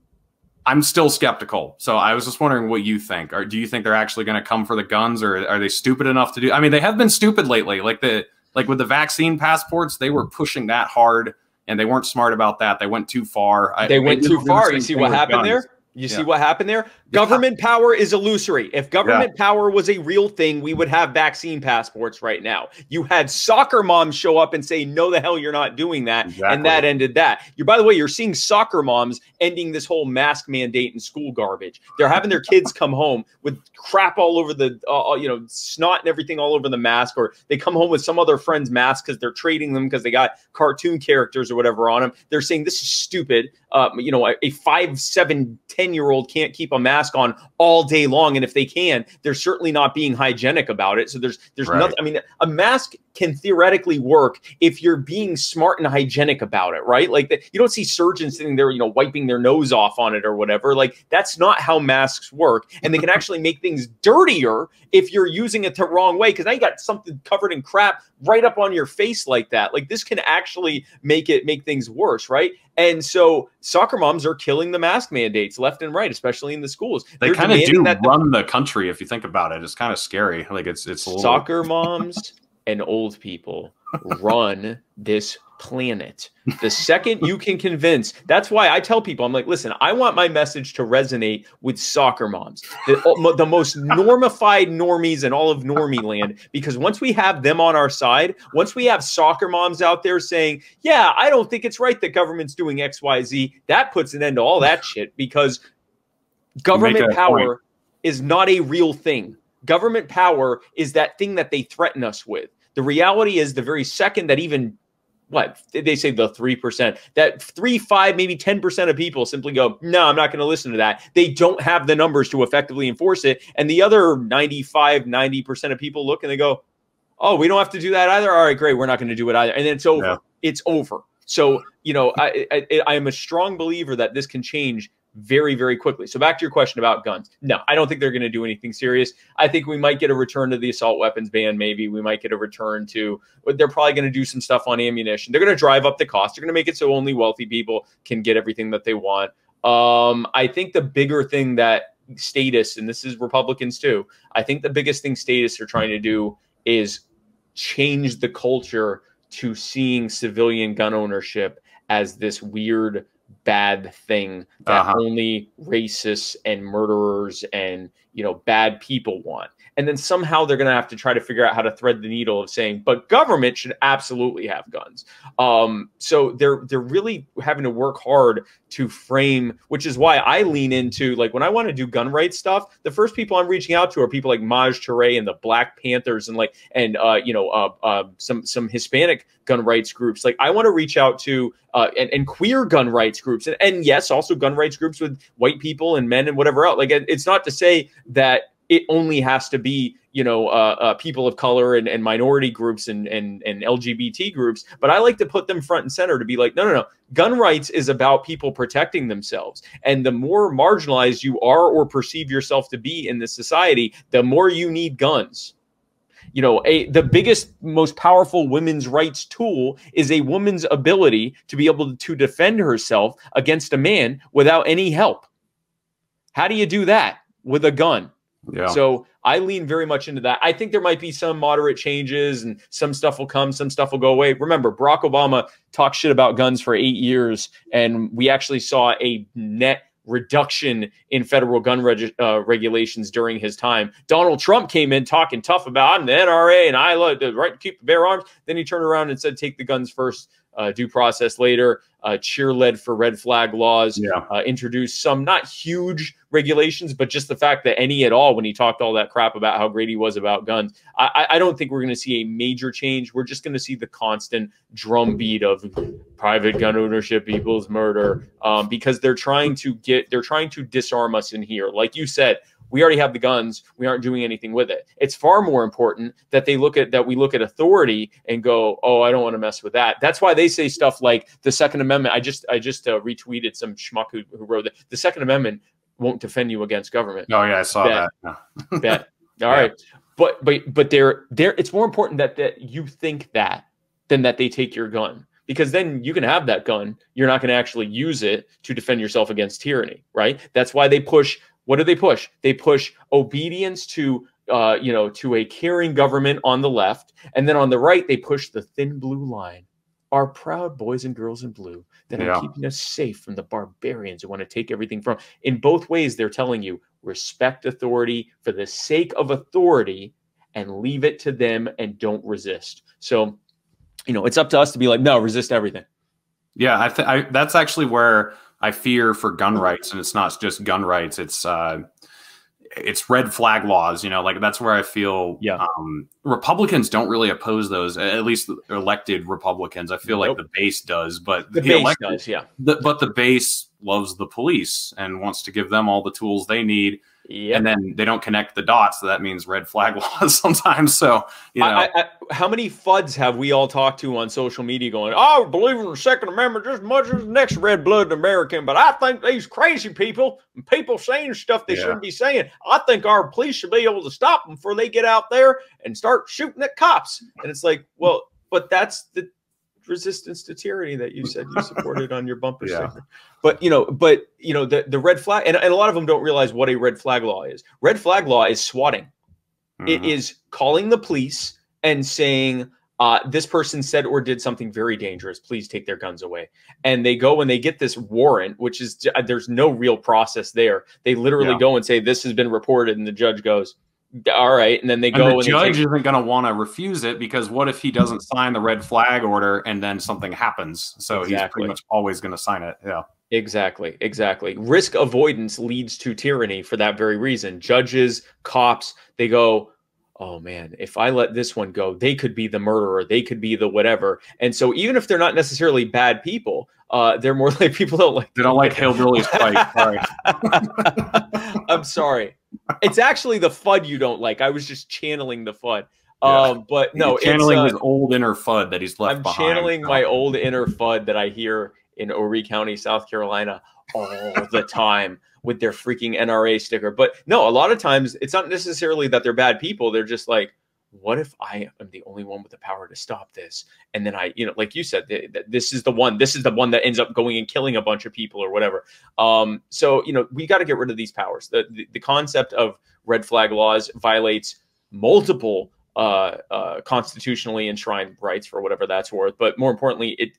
I'm still skeptical. So I was just wondering what you think. Or do you think they're actually going to come for the guns, or are they stupid enough to do? I mean, they have been stupid lately. Like the like with the vaccine passports, they were pushing that hard, and they weren't smart about that. They went too far. They I, went too far. You see what happened there? You yeah. see what happened there? Government yeah. power is illusory. If government yeah. power was a real thing, we would have vaccine passports right now. You had soccer moms show up and say, no, the hell, you're not doing that. Exactly. And that ended that. You, by the way, you're seeing soccer moms ending this whole mask mandate and school garbage. They're having their kids come home with crap all over the, uh, you know, snot and everything all over the mask, or they come home with some other friend's mask because they're trading them because they got cartoon characters or whatever on them. They're saying this is stupid. Uh, you know, a, a five, seven, ten year old can't keep a mask on all day long, and if they can, they're certainly not being hygienic about it. So there's there's right. nothing. I mean, a mask can theoretically work if you're being smart and hygienic about it, right? Like the, you don't see surgeons sitting there, you know, wiping their nose off on it or whatever. Like that's not how masks work, and they can actually make things dirtier if you're using it the wrong way, because now you got something covered in crap right up on your face like that. Like this can actually make it make things worse, right? And so soccer moms are killing the mask mandates left and right, especially in the schools. They kind of do that run the country, if you think about it. It's kind of scary. Like it's it's a little... Soccer moms and old people run this planet. The second you can convince, that's why I tell people, I'm like, listen, I want my message to resonate with soccer moms, the, the most normified normies in all of normie land, because once we have them on our side, once we have soccer moms out there saying, yeah, I don't think it's right that government's doing X, Y, Z, that puts an end to all that shit, because government power point. is not a real thing. Government power is that thing that they threaten us with. The reality is the very second that even what they say, the three percent, that three, five, maybe ten percent of people simply go, no, I'm not going to listen to that. They don't have the numbers to effectively enforce it. And the other ninety-five, ninety percent of people look and they go, oh, we don't have to do that either. All right, great. We're not going to do it either. And then it's over. Yeah. It's over. So, you know, I, I, I am a strong believer that this can change very, very quickly. So back to your question about guns. No, I don't think they're going to do anything serious. I think we might get a return to the assault weapons ban. Maybe we might get a return to, they're probably going to do some stuff on ammunition. They're going to drive up the cost. They're going to make it so only wealthy people can get everything that they want. Um, I think the bigger thing that status, and this is Republicans too, I think the biggest thing status are trying to do is change the culture to seeing civilian gun ownership as this weird bad thing that uh-huh. only racists and murderers and, you know, bad people want. And then somehow they're going to have to try to figure out how to thread the needle of saying, but government should absolutely have guns. Um, so they're they're really having to work hard to frame, which is why I lean into, like, when I want to do gun rights stuff, the first people I'm reaching out to are people like Maj Touré and the Black Panthers and like and uh, you know uh, uh, some some Hispanic gun rights groups. Like, I want to reach out to uh, and, and queer gun rights groups, and, and yes, also gun rights groups with white people and men and whatever else. Like, it's not to say that it only has to be, you know, uh, uh, people of color and, and minority groups and, and, and L G B T groups. But I like to put them front and center to be like, no, no, no. Gun rights is about people protecting themselves. And the more marginalized you are or perceive yourself to be in this society, the more you need guns. You know, a the biggest, most powerful women's rights tool is a woman's ability to be able to defend herself against a man without any help. How do you do that? With a gun. Yeah. So I lean very much into that. I think there might be some moderate changes and some stuff will come, some stuff will go away. Remember, Barack Obama talked shit about guns for eight years, and we actually saw a net reduction in federal gun reg uh, regulations during his time. Donald Trump came in talking tough about, I'm the N R A and I like the right to keep the bear arms. Then he turned around and said, take the guns first, uh, due process later. Uh, cheer-led for red flag laws, yeah. uh, introduced some not huge regulations, but just the fact that any at all, when he talked all that crap about how great he was about guns, I, I don't think we're going to see a major change. We're just going to see the constant drumbeat of private gun ownership equals murder, um, because they're trying to get, they're trying to disarm us in here. Like you said, we already have the guns. We aren't doing anything with it. It's far more important that they look at that. We look at authority and go, oh, I don't want to mess with that. That's why they say stuff like the Second Amendment. I just, I just uh, retweeted some schmuck who, who wrote that the Second Amendment won't defend you against government. Oh yeah, I saw Bet. that. Bet. All yeah. right, but but but they're there. It's more important that that you think that than that they take your gun. Because then you can have that gun. You're not going to actually use it to defend yourself against tyranny, right? That's why they push. What do they push? They push obedience to, uh, you know, to a caring government on the left, and then on the right they push the thin blue line. Our proud boys and girls in blue that yeah. are keeping us safe from the barbarians who want to take everything from. In both ways, they're telling you respect authority for the sake of authority, and leave it to them and don't resist. So, you know, it's up to us to be like, no, resist everything. Yeah, I, th I that's actually where I fear for gun rights, and it's not just gun rights. It's uh, it's red flag laws. You know, like that's where I feel yeah. um, Republicans don't really oppose those. At least elected Republicans. I feel Nope. like the base does, but The, the base elected, does, yeah. the, but the base loves the police and wants to give them all the tools they need. Yep. And then they don't connect the dots. So that means red flag laws sometimes. So, you know, I, I, how many F U Ds have we all talked to on social media going, oh, I believe in the Second Amendment just as much as the next red blooded American, but I think these crazy people and people saying stuff they Yeah. shouldn't be saying, I think our police should be able to stop them before they get out there and start shooting at cops. And it's like, well, but that's the resistance to tyranny that you said you supported on your bumper Yeah. sticker. But, you know, but, you know, the, the red flag, and, and a lot of them don't realize what a red flag law is. Red flag law is swatting. mhm. It is calling the police and saying, uh, this person said or did something very dangerous. Please take their guns away. And they go and they get this warrant, which is, there's no real process there. They literally Yeah. go and say, this has been reported. And the judge goes, all right. And then they And go the and judge they take, isn't going to want to refuse it, because what if he doesn't sign the red flag order and then something happens? So he's Exactly. pretty much always going to sign it. Yeah. Exactly, exactly. Risk avoidance leads to tyranny for that very reason. Judges, cops, they go, oh man, if I let this one go, they could be the murderer, they could be the whatever. And so even if they're not necessarily bad people, uh, they're more like people don't like They don't like hillbillies fight. Sorry. I'm sorry. It's actually the F U D you don't like. I was just channeling the F U D. Yeah. Um, but no, He's channeling it's, uh, his old inner F U D that he's left I'm behind. channeling so. my old inner F U D that I hear in Horry County, South Carolina, all the time with their freaking N R A sticker. But no, a lot of times it's not necessarily that they're bad people. They're just like, what if I am the only one with the power to stop this? And then I, you know, like you said, th th this is the one, this is the one that ends up going and killing a bunch of people or whatever. Um, so, you know, we got to get rid of these powers. The, the, the concept of red flag laws violates multiple uh, uh, constitutionally enshrined rights for whatever that's worth. But more importantly, it, it,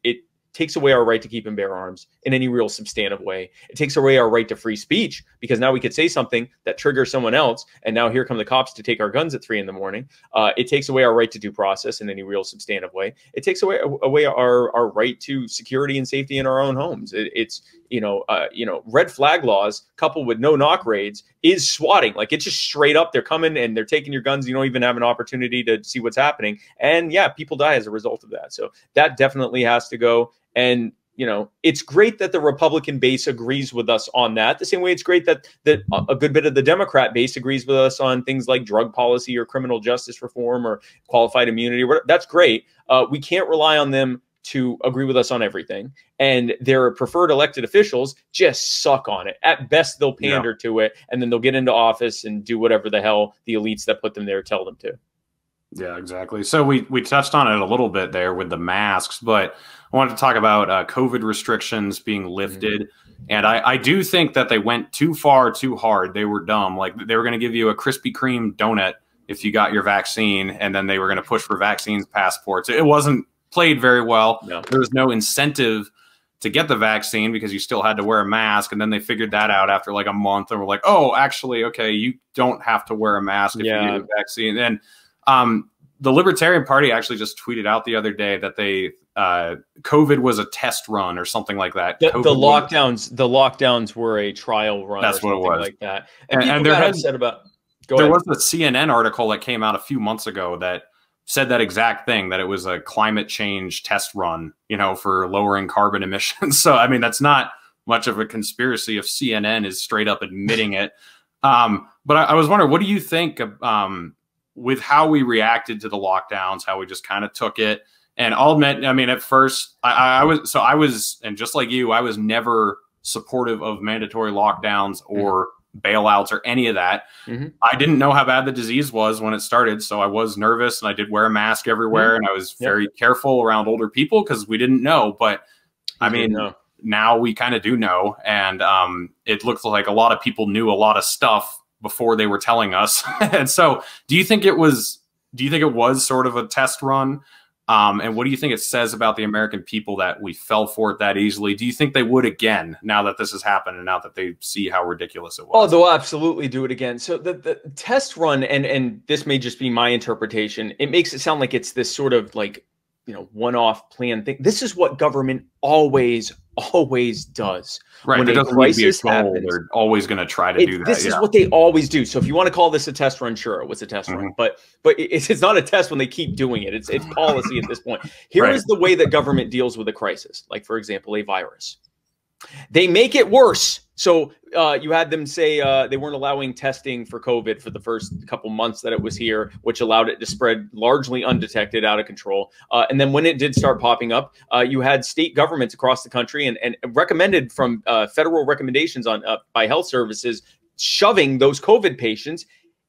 takes away our right to keep and bear arms in any real substantive way. It takes away our right to free speech, because now we could say something that triggers someone else, and now here come the cops to take our guns at three in the morning. Uh, it takes away our right to due process in any real substantive way. It takes away away our, our right to security and safety in our own homes. It, it's you know uh, you know red flag laws coupled with no knock raids is swatting. Like, it's just straight up. They're coming and they're taking your guns. You don't even have an opportunity to see what's happening. And yeah, people die as a result of that. So that definitely has to go. And, you know, it's great that the Republican base agrees with us on that. The same way it's great that that a good bit of the Democrat base agrees with us on things like drug policy or criminal justice reform or qualified immunity. That's great. Uh, we can't rely on them to agree with us on everything. And their preferred elected officials just suck on it. At best, they'll pander yeah. to it, and then they'll get into office and do whatever the hell the elites that put them there tell them to. Yeah, exactly. So we, we touched on it a little bit there with the masks, but I wanted to talk about uh, COVID restrictions being lifted. Mm-hmm. And I, I do think that they went too far, too hard. They were dumb. Like, they were going to give you a Krispy Kreme donut if you got your vaccine, and then they were going to push for vaccines passports. It wasn't played very well. No. There was no incentive to get the vaccine because you still had to wear a mask. And then they figured that out after like a month and were like, oh, actually, okay, you don't have to wear a mask if yeah. you get a vaccine. And Um, the Libertarian Party actually just tweeted out the other day that they uh, COVID was a test run or something like that. The, the lockdowns, the lockdowns were a trial run. That's or what it was, like that. And, and, and there has said about there ahead. was a C N N article that came out a few months ago that said that exact thing, that it was a climate change test run, you know, for lowering carbon emissions. So I mean, that's not much of a conspiracy if C N N is straight up admitting it. Um, but I, I was wondering, what do you think of, um, with how we reacted to the lockdowns, how we just kind of took it? And I'll admit, I mean, at first I, I was, so I was, and just like you, I was never supportive of mandatory lockdowns or mm-hmm. bailouts or any of that. Mm-hmm. I didn't know how bad the disease was when it started. So I was nervous, and I did wear a mask everywhere. Mm-hmm. And I was yep. very careful around older people because we didn't know. But you I mean, know. now we kind of do know. And um, it looks like a lot of people knew a lot of stuff before they were telling us. And so do you think it was, do you think it was sort of a test run? Um, and what do you think it says about the American people that we fell for it that easily? Do you think they would again, now that this has happened and now that they see how ridiculous it was? Oh, they'll absolutely do it again. So the, the test run, and, and this may just be my interpretation, it makes it sound like it's this sort of like, you know, one-off plan thing. This is what government always, always does. Right. When a crisis happens, they're always going to try to it, do that. This yeah. is what they always do. So if you want to call this a test run, sure, it was a test mm-hmm. run. But but it's, it's not a test when they keep doing it. It's it's policy at this point. Here right. is the way that government deals with a crisis. Like, for example, a virus. They make it worse. So uh, you had them say uh, they weren't allowing testing for COVID for the first couple months that it was here, which allowed it to spread largely undetected, out of control. Uh, and then when it did start popping up, uh, you had state governments across the country and, and recommended from uh, federal recommendations on uh, by health services shoving those COVID patients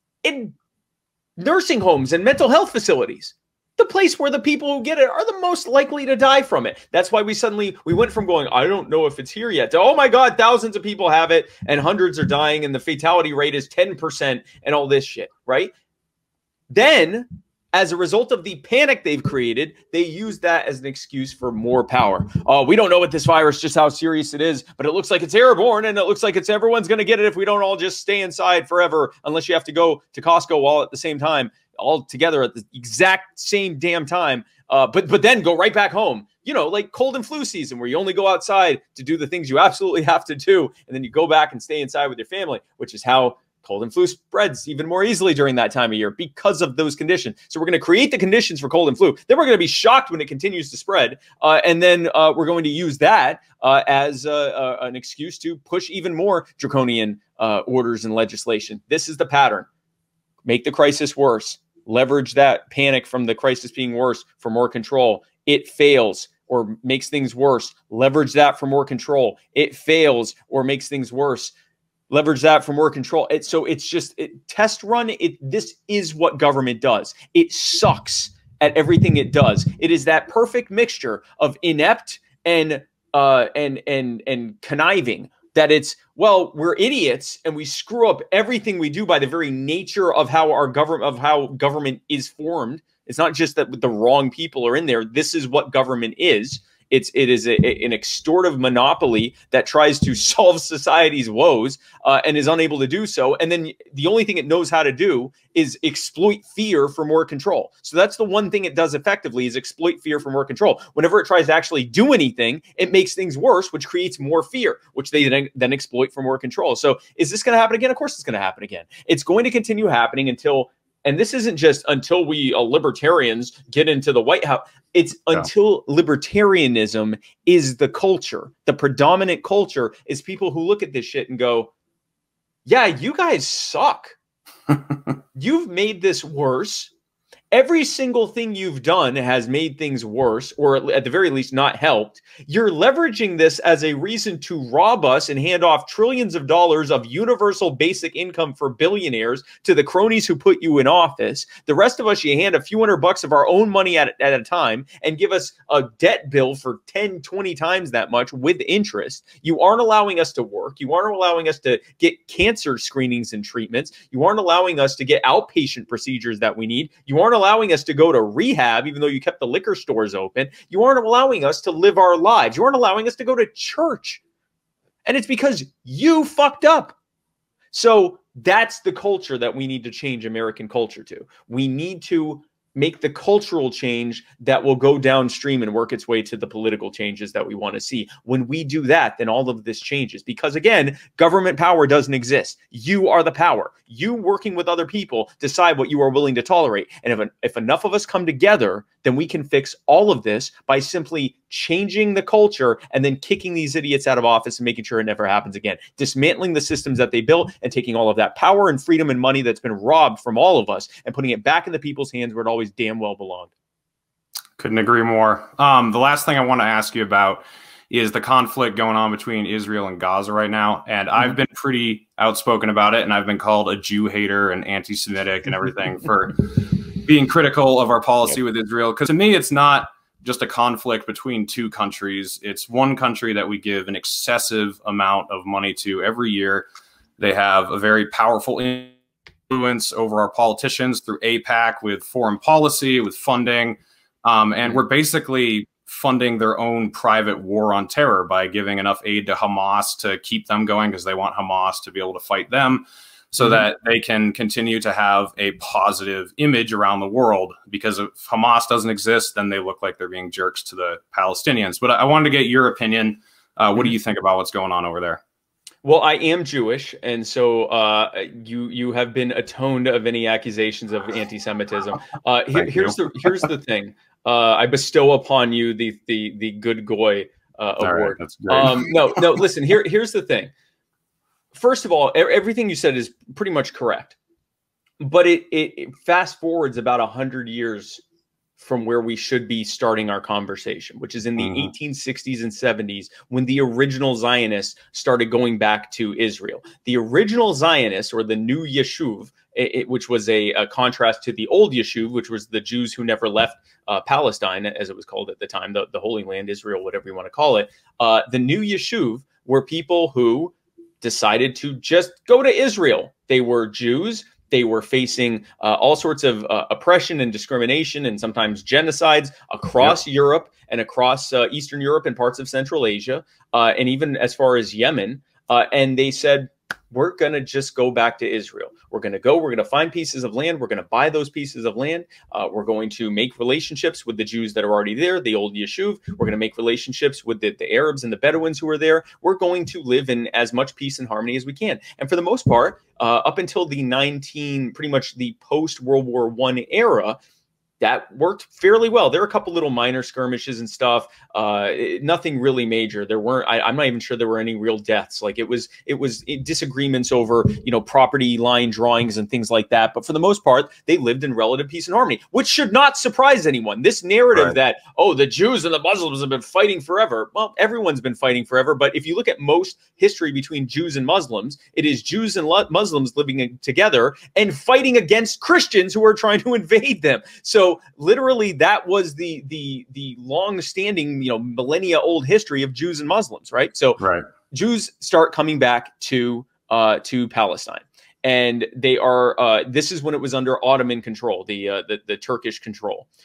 in nursing homes and mental health facilities. The place where the people who get it are the most likely to die from it. That's why we suddenly, we went from going, I don't know if it's here yet, to, oh my God, thousands of people have it and hundreds are dying and the fatality rate is ten percent and all this shit, right? Then, as a result of the panic they've created, they use that as an excuse for more power. Oh, we don't know what this virus, just how serious it is, but it looks like it's airborne and it looks like it's everyone's going to get it if we don't all just stay inside forever, unless you have to go to Costco all at the same time, all together at the exact same damn time. Uh, but but then go right back home. You know, like cold and flu season where you only go outside to do the things you absolutely have to do. And then you go back and stay inside with your family, which is how cold and flu spreads even more easily during that time of year because of those conditions. So we're going to create the conditions for cold and flu. Then we're going to be shocked when it continues to spread. Uh, and then uh, we're going to use that uh, as uh, uh, an excuse to push even more draconian uh, orders and legislation. This is the pattern. Make the crisis worse. Leverage that panic from the crisis being worse for more control. It fails or makes things worse. Leverage that for more control. It fails or makes things worse. Leverage that for more control. It, so it's just it, test run. It, this is what government does. It sucks at everything it does. It is that perfect mixture of inept and uh, and and and conniving. That it's, well, we're idiots and we screw up everything we do by the very nature of how our government of how government is formed. It's not just that the wrong people are in there. This is what government is. It's it is a, a, an extortive monopoly that tries to solve society's woes uh, and is unable to do so. And then the only thing it knows how to do is exploit fear for more control. So that's the one thing it does effectively, is exploit fear for more control. Whenever it tries to actually do anything, it makes things worse, which creates more fear, which they then, then exploit for more control. So is this going to happen again? Of course it's going to happen again. It's going to continue happening until, and this isn't just until we uh, libertarians get into the White House. It's yeah. until libertarianism is the culture. The predominant culture is people who look at this shit and go, yeah, you guys suck. You've made this worse. Every single thing you've done has made things worse, or at the very least not helped. You're leveraging this as a reason to rob us and hand off trillions of dollars of universal basic income for billionaires to the cronies who put you in office. The rest of us, you hand a few hundred bucks of our own money at, at a time and give us a debt bill for ten, twenty times that much with interest. You aren't allowing us to work. You aren't allowing us to get cancer screenings and treatments. You aren't allowing us to get outpatient procedures that we need. You aren't allowing us to go to rehab, even though you kept the liquor stores open. You aren't allowing us to live our lives. You aren't allowing us to go to church. And it's because you fucked up. So that's the culture that we need to change American culture to. We need to make the cultural change that will go downstream and work its way to the political changes that we want to see. When we do that, then all of this changes. Because again, government power doesn't exist. You are the power. You working with other people decide what you are willing to tolerate. And if, if enough of us come together, then we can fix all of this by simply changing the culture and then kicking these idiots out of office and making sure it never happens again. Dismantling the systems that they built and taking all of that power and freedom and money that's been robbed from all of us and putting it back in the people's hands where it always damn well belonged. Couldn't agree more. Um, the last thing I want to ask you about is the conflict going on between Israel and Gaza right now. And mm-hmm. I've been pretty outspoken about it, and I've been called a Jew hater and anti-Semitic and everything for being critical of our policy with Israel. Because to me, it's not just a conflict between two countries. It's one country that we give an excessive amount of money to every year. They have a very powerful influence over our politicians through AIPAC with foreign policy, with funding. Um, and we're basically funding their own private war on terror by giving enough aid to Hamas to keep them going, because they want Hamas to be able to fight them, so mm-hmm. that they can continue to have a positive image around the world. Because if Hamas doesn't exist, then they look like they're being jerks to the Palestinians. But I wanted to get your opinion. Uh, what do you think about what's going on over there? Well, I am Jewish, and so uh, you you have been atoned of any accusations of anti-Semitism. Uh, here, here's the here's the thing. Uh, I bestow upon you the the the good goy uh, award. Right, that's great. Um, no, no. Listen, here here's the thing. First of all, everything you said is pretty much correct, but it it, it fast forwards about a hundred years from where we should be starting our conversation, which is in the mm-hmm. eighteen sixties and seventies, when the original Zionists started going back to Israel. The original Zionists, or the new Yeshuv, it, it, which was a, a contrast to the old Yeshuv, which was the Jews who never left uh, Palestine, as it was called at the time, the, the Holy Land, Israel, whatever you want to call it. Uh, the new Yeshuv were people who decided to just go to Israel. They were Jews. They were facing uh, all sorts of uh, oppression and discrimination and sometimes genocides across yep. Europe and across uh, Eastern Europe and parts of Central Asia, uh, and even as far as Yemen. Uh, and they said, we're going to just go back to Israel. We're going to go. We're going to find pieces of land. We're going to buy those pieces of land. Uh, we're going to make relationships with the Jews that are already there, the old Yeshuv. We're going to make relationships with the, the Arabs and the Bedouins who are there. We're going to live in as much peace and harmony as we can. And for the most part, uh, up until the nineteen, pretty much the post-World War One era, that worked fairly well. There were a couple little minor skirmishes and stuff. Uh, nothing really major. There weren't. I, I'm not even sure there were any real deaths. Like it was, it was disagreements over, you know, property line drawings and things like that. But for the most part, they lived in relative peace and harmony, which should not surprise anyone. This narrative right. that, oh, the Jews and the Muslims have been fighting forever. Well, everyone's been fighting forever. But if you look at most history between Jews and Muslims, it is Jews and Muslims living together and fighting against Christians who are trying to invade them. So literally, that was the the the long-standing, you know, millennia-old history of Jews and Muslims, right? So right. Jews start coming back to uh, to Palestine, and they are. Uh, this is when it was under Ottoman control, the uh, the, the Turkish control.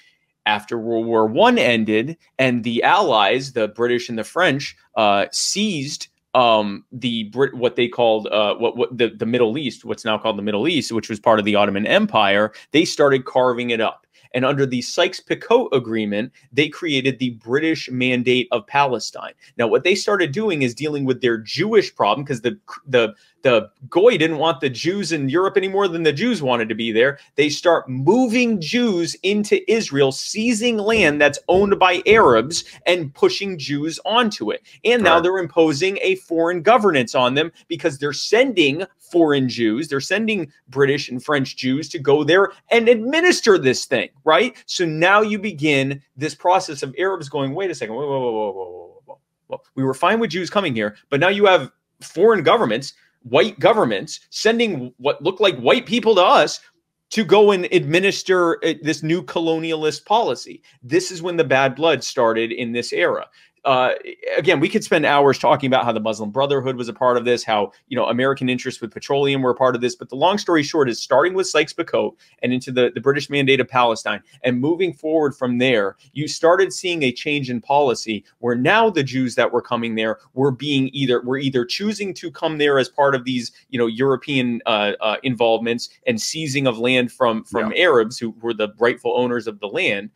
after World War One ended and the Allies, the British and the French, uh, seized um, the Brit, what they called uh, what what the, the Middle East, what's now called the Middle East, which was part of the Ottoman Empire. They started carving it up. And under the Sykes-Picot Agreement, they created the British Mandate of Palestine. Now, what they started doing is dealing with their Jewish problem, because the the the Goy didn't want the Jews in Europe any more than the Jews wanted to be there. They start moving Jews into Israel, seizing land that's owned by Arabs and pushing Jews onto it. And now they're imposing a foreign governance on them because they're sending foreign Jews, they're sending British and French Jews to go there and administer this thing, right? So now you begin this process of Arabs going, wait a second, whoa, whoa, whoa, whoa, whoa, whoa, whoa. We were fine with Jews coming here, but now you have foreign governments, white governments, sending what look like white people to us to go and administer this new colonialist policy. This is when the bad blood started in this era. Uh, again, we could spend hours talking about how the Muslim Brotherhood was a part of this, how, you know, American interests with petroleum were a part of this. But the long story short is, starting with Sykes-Picot and into the, the British Mandate of Palestine and moving forward from there, you started seeing a change in policy where now the Jews that were coming there were being either were either choosing to come there as part of these, you know, European uh, uh, involvements and seizing of land from from yeah. Arabs who were the rightful owners of the land,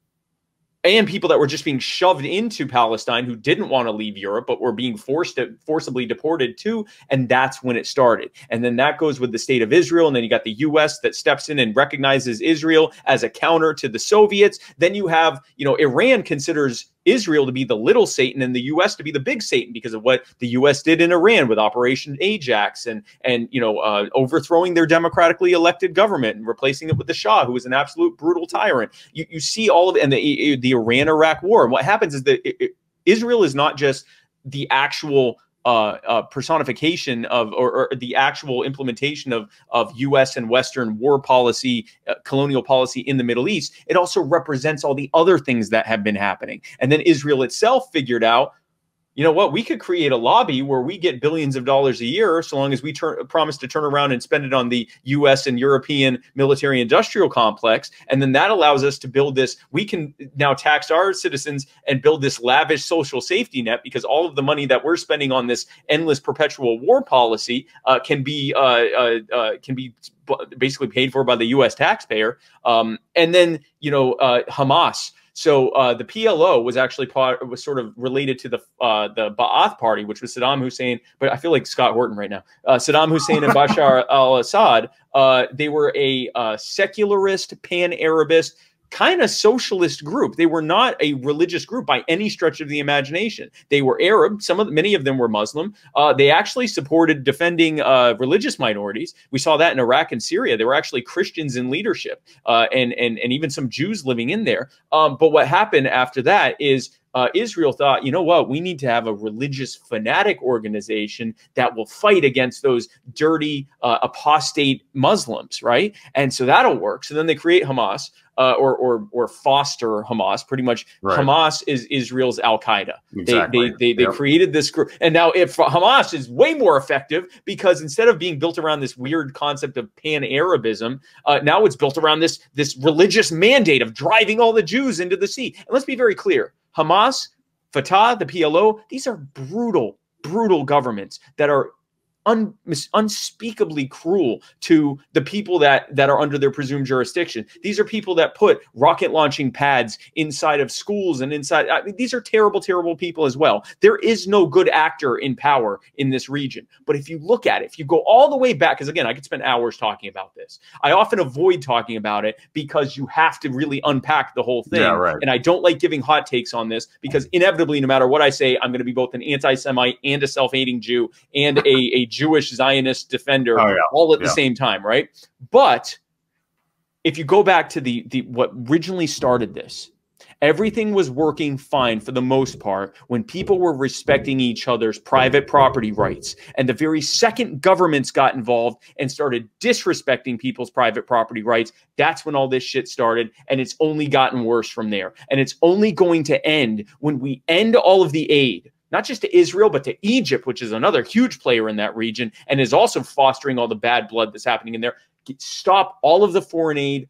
and people that were just being shoved into Palestine who didn't want to leave Europe, but were being forced to, forcibly deported to. And that's when it started. And then that goes with the state of Israel. And then you got the U S that steps in and recognizes Israel as a counter to the Soviets. Then you have, you know, Iran considers Israel to be the little Satan and the U S to be the big Satan because of what the U S did in Iran with Operation Ajax and, and you know, uh, overthrowing their democratically elected government and replacing it with the Shah, who was an absolute brutal tyrant. You, you see all of it, and the, the Iran-Iraq war. And what happens is that it, it, Israel is not just the actual Uh, uh, personification of, or, or the actual implementation of, of U S and Western war policy, uh, colonial policy in the Middle East. It also represents all the other things that have been happening. And then Israel itself figured out, you know what, we could create a lobby where we get billions of dollars a year so long as we turn, promise to turn around and spend it on the U S and European military industrial complex. And then that allows us to build this. We can now tax our citizens and build this lavish social safety net, because all of the money that we're spending on this endless perpetual war policy uh, can be uh, uh, uh, can be basically paid for by the U S taxpayer. Um, and then, you know, uh, Hamas. So uh, the P L O was actually part, was sort of related to the uh, the Ba'ath Party, which was Saddam Hussein. But I feel like Scott Horton right now. Uh, Saddam Hussein and Bashar al-Assad. Uh, they were a uh, secularist, pan-Arabist, kind of socialist group. They were not a religious group by any stretch of the imagination. They were Arab. Some of many of them were Muslim. Uh, they actually supported defending uh, religious minorities. We saw that in Iraq and Syria. There were actually Christians in leadership, uh, and and and even some Jews living in there. Um, but what happened after that is, Uh, Israel thought, you know what, we need to have a religious fanatic organization that will fight against those dirty, uh, apostate Muslims, right? And so that'll work. So then they create Hamas, uh, or or or foster Hamas. Pretty much, right. Hamas is Israel's Al Qaeda. Exactly. They they they, they yep. created this group, and now if Hamas is way more effective, because instead of being built around this weird concept of pan-Arabism, uh, now it's built around this this religious mandate of driving all the Jews into the sea. And let's be very clear. Hamas, Fatah, the P L O, these are brutal, brutal governments that are un, unspeakably cruel to the people that, that are under their presumed jurisdiction. These are people that put rocket launching pads inside of schools and inside. I mean, these are terrible, terrible people as well. There is no good actor in power in this region. But if you look at it, if you go all the way back, because again, I could spend hours talking about this. I often avoid talking about it because you have to really unpack the whole thing. Yeah, right. And I don't like giving hot takes on this because inevitably, no matter what I say, I'm going to be both an anti-Semite and a self-hating Jew and a, a Jewish Zionist defender oh, yeah. all at yeah. the same time, right? But if you go back to the, the what originally started this, everything was working fine for the most part when people were respecting each other's private property rights. And the very second governments got involved and started disrespecting people's private property rights, that's when all this shit started. And it's only gotten worse from there. And it's only going to end when we end all of the aid, not just to Israel, but to Egypt, which is another huge player in that region and is also fostering all the bad blood that's happening in there. Stop all of the foreign aid,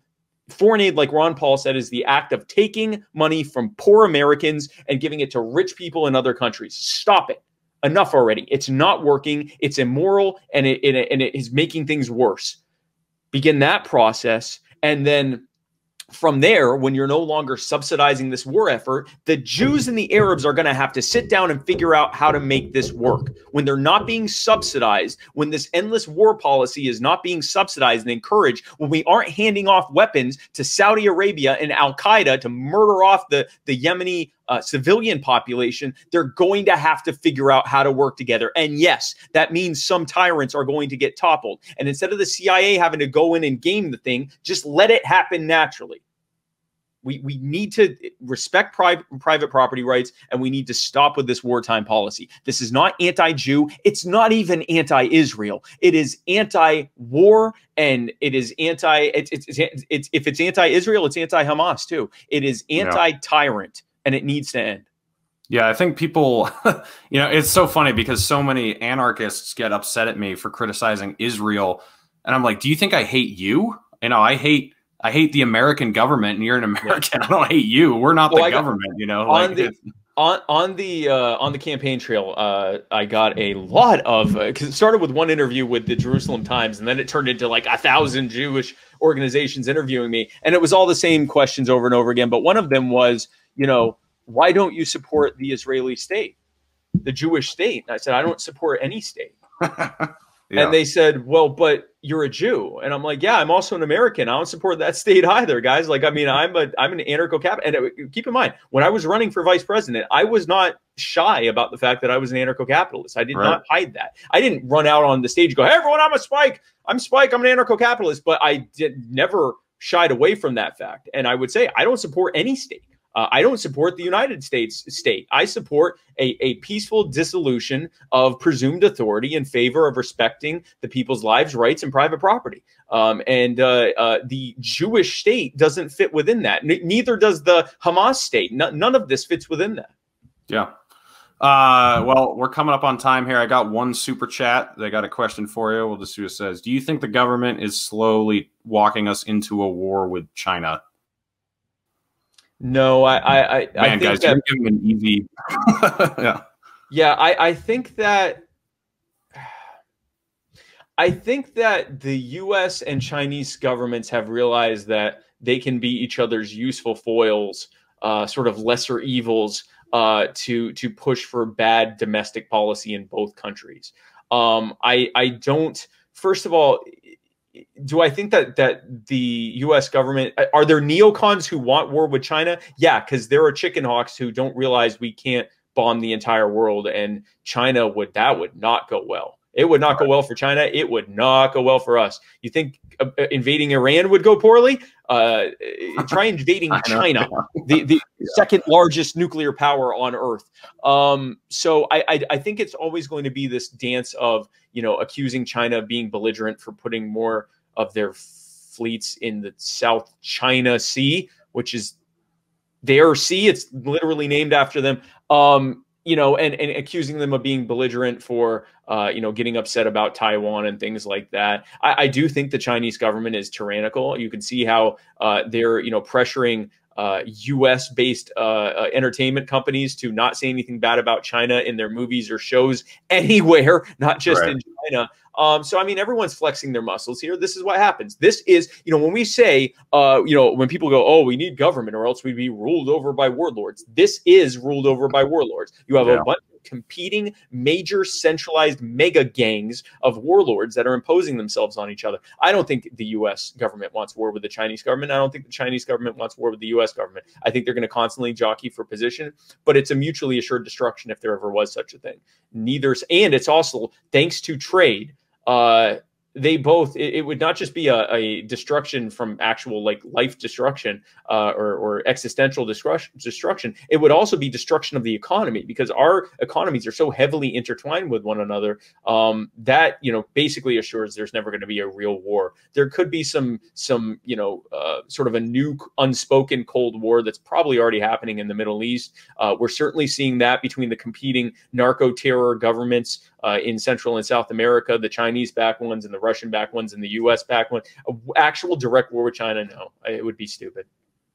foreign aid, like Ron Paul said, is the act of taking money from poor Americans and giving it to rich people in other countries. Stop it. Enough already. It's not working. It's immoral, and it, it, and it is making things worse. Begin that process, and then from there, when you're no longer subsidizing this war effort, the Jews and the Arabs are going to have to sit down and figure out how to make this work. When they're not being subsidized, when this endless war policy is not being subsidized and encouraged, when we aren't handing off weapons to Saudi Arabia and Al-Qaeda to murder off the, the Yemeni uh, civilian population, they're going to have to figure out how to work together. And yes, that means some tyrants are going to get toppled. And instead of the C I A having to go in and game the thing, just let it happen naturally. We, we need to respect private, private property rights, and we need to stop with this wartime policy. This is not anti-Jew. It's not even anti-Israel. It is anti-war, and it is anti, it's, it's, it's, it's, if it's anti-Israel, it's anti-Hamas too. It is anti-tyrant, and it needs to end. Yeah, I think people, you know, it's so funny because so many anarchists get upset at me for criticizing Israel. And I'm like, do you think I hate you? You know, I hate I hate the American government, and you're an American. Yeah. I don't hate you. We're not well, the I government, got, you know. On like, the on on the uh, on the campaign trail, uh, I got a lot of because uh, it started with one interview with the Jerusalem Times, and then it turned into like a thousand Jewish organizations interviewing me, and it was all the same questions over and over again. But one of them was, you know, why don't you support the Israeli state, the Jewish state? And I said, I don't support any state. Yeah. And they said, well, but you're a Jew. And I'm like, yeah, I'm also an American. I don't support that state either, guys. Like, I mean, I'm a, I'm an anarcho-capitalist. And it, keep in mind, when I was running for vice president, I was not shy about the fact that I was an anarcho-capitalist. I did right. not hide that. I didn't run out on the stage and go, hey, everyone, I'm a Spike. I'm Spike. I'm an anarcho-capitalist. But I did never shied away from that fact. And I would say, I don't support any state. Uh, I don't support the United States state. I support a, a peaceful dissolution of presumed authority in favor of respecting the people's lives, rights, and private property. Um, and uh, uh, the Jewish state doesn't fit within that. N neither does the Hamas state. N none of this fits within that. Yeah. Uh, well, we're coming up on time here. I got one super chat. They got a question for you. We'll just see what it says. Do you think the government is slowly walking us into a war with China? No, I, I, I, Man, I think guys, that, you're giving an easy. yeah, yeah, I, I think that, I think that the U S and Chinese governments have realized that they can be each other's useful foils, uh, sort of lesser evils, uh, to to push for bad domestic policy in both countries. Um, I, I don't. First of all, do I think that that the U S government, are there neocons who want war with China? Yeah, because there are chicken hawks who don't realize we can't bomb the entire world, and China would, that would not go well. It would not go well for China. It would not go well for us. You think uh, invading Iran would go poorly? Uh, try invading China, the, the yeah. second largest nuclear power on Earth. Um, so I, I, I think it's always going to be this dance of, you know, accusing China of being belligerent for putting more of their fleets in the South China Sea, which is their sea. It's literally named after them. Um, you know, and, and accusing them of being belligerent for, uh, you know, getting upset about Taiwan and things like that. I, I do think the Chinese government is tyrannical. You can see how uh, they're, you know, pressuring uh, U S-based uh, uh, entertainment companies to not say anything bad about China in their movies or shows anywhere, not just right. in China. Um, so, I mean, everyone's flexing their muscles here. This is what happens. This is, you know, when we say, uh, you know, when people go, oh, we need government or else we'd be ruled over by warlords. This is ruled over by warlords. You have yeah. a bunch of competing major centralized mega gangs of warlords that are imposing themselves on each other. I don't think the U S government wants war with the Chinese government. I don't think the Chinese government wants war with the U S government. I think they're going to constantly jockey for position, but it's a mutually assured destruction if there ever was such a thing. Neither, and it's also thanks to trade. Uh, they both, it, it would not just be a, a destruction from actual like life destruction uh, or, or existential destruction, destruction. It would also be destruction of the economy because our economies are so heavily intertwined with one another um, that, you know, basically assures there's never going to be a real war. There could be some, some, you know, uh, sort of a new unspoken Cold War that's probably already happening in the Middle East. Uh, we're certainly seeing that between the competing narco-terror governments uh, in Central and South America, the Chinese-backed ones and the Russian-backed ones and the U S-backed one. Actual direct war with China, no, it would be stupid.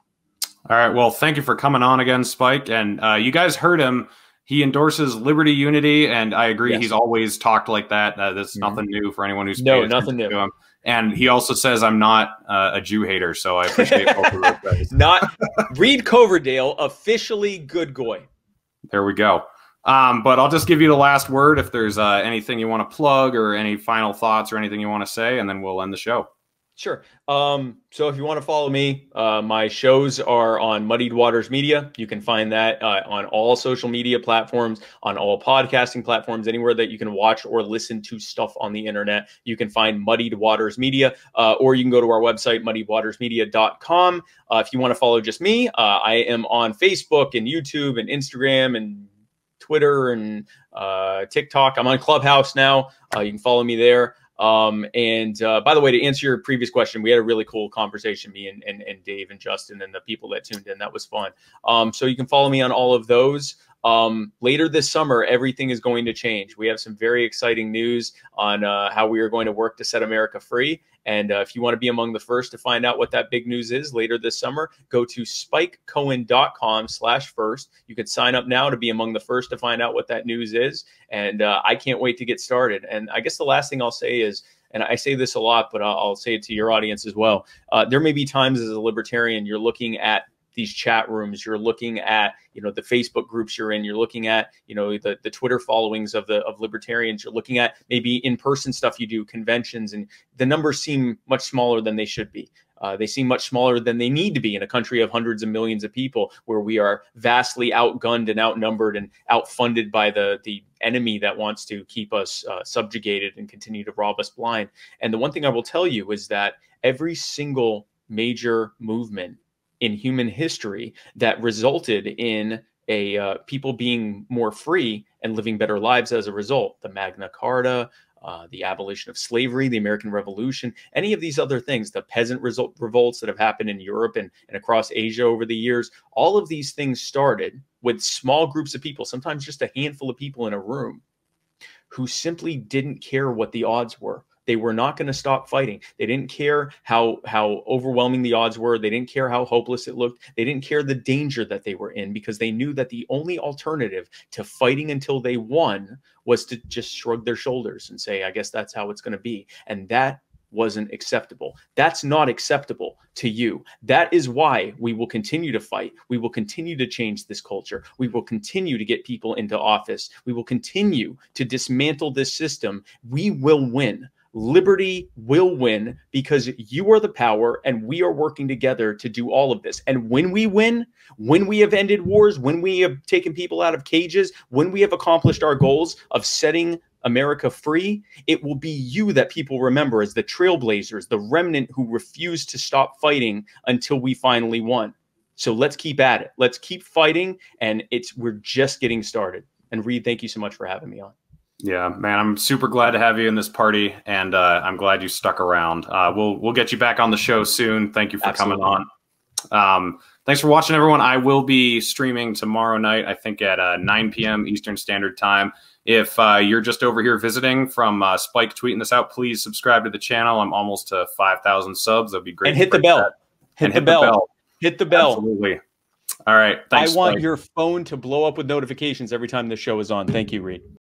All right. Well, thank you for coming on again, Spike. And uh, you guys heard him. He endorses liberty, unity, and I agree. Yes. He's always talked like that. Uh, that's mm-hmm. nothing new for anyone who's no, nothing new. To him. And he also says I'm not uh, a Jew hater, so I appreciate both of those guys. Not Reed Coverdale, officially good goy. There we go. Um, but I'll just give you the last word if there's uh, anything you want to plug or any final thoughts or anything you want to say, and then we'll end the show. Sure. Um, so if you want to follow me, uh, my shows are on Muddied Waters Media. You can find that uh, on all social media platforms, on all podcasting platforms, anywhere that you can watch or listen to stuff on the internet. You can find Muddied Waters Media, uh, or you can go to our website, muddied waters media dot com. Uh, if you want to follow just me, uh, I am on Facebook and YouTube and Instagram and Twitter and uh, TikTok. I'm on Clubhouse now. Uh, you can follow me there. Um, and, uh, by the way, to answer your previous question, we had a really cool conversation, me and, and, and Dave and Justin and the people that tuned in. That was fun. Um, so you can follow me on all of those. Um, later this summer, everything is going to change. We have some very exciting news on, uh, how we are going to work to set America free. And, uh, if you want to be among the first to find out what that big news is later this summer, go to spike cohen dot com slash first. You could sign up now to be among the first to find out what that news is. And, uh, I can't wait to get started. And I guess the last thing I'll say is, and I say this a lot, but I'll, I'll say it to your audience as well. Uh, there may be times as a libertarian, you're looking at these chat rooms, you're looking at, you know, the Facebook groups you're in, you're looking at, you know, the, the Twitter followings of the, of libertarians, you're looking at maybe in-person stuff you do, conventions, and the numbers seem much smaller than they should be. Uh, they seem much smaller than they need to be in a country of hundreds of millions of people where we are vastly outgunned and outnumbered and outfunded by the, the enemy that wants to keep us uh, subjugated and continue to rob us blind. And the one thing I will tell you is that every single major movement in human history that resulted in a uh, people being more free and living better lives as a result, the Magna Carta, uh, the abolition of slavery, the American Revolution, any of these other things, the peasant result, revolts that have happened in Europe and, and across Asia over the years, all of these things started with small groups of people, sometimes just a handful of people in a room, who simply didn't care what the odds were. They were not going to stop fighting. They didn't care how, how overwhelming the odds were. They didn't care how hopeless it looked. They didn't care the danger that they were in, because they knew that the only alternative to fighting until they won was to just shrug their shoulders and say, I guess that's how it's going to be. And that wasn't acceptable. That's not acceptable to you. That is why we will continue to fight. We will continue to change this culture. We will continue to get people into office. We will continue to dismantle this system. We will win. Liberty will win, because you are the power and we are working together to do all of this. And when we win, when we have ended wars, when we have taken people out of cages, when we have accomplished our goals of setting America free, it will be you that people remember as the trailblazers, the remnant who refused to stop fighting until we finally won. So let's keep at it. Let's keep fighting. And it's, we're just getting started. And Reed, thank you so much for having me on. Yeah, man, I'm super glad to have you in this party, and uh, I'm glad you stuck around. Uh, we'll we'll get you back on the show soon. Thank you for Absolutely. coming on. Um, thanks for watching, everyone. I will be streaming tomorrow night, I think at uh, nine P M Eastern Standard Time. If uh, you're just over here visiting from uh, Spike tweeting this out, please subscribe to the channel. I'm almost to five thousand subs. That'd be great. And hit the bell. Hit, and the, hit bell. the bell. Hit the bell. Absolutely. All right. Thanks, I want Spike. your phone to blow up with notifications every time this show is on. Thank you, Reed.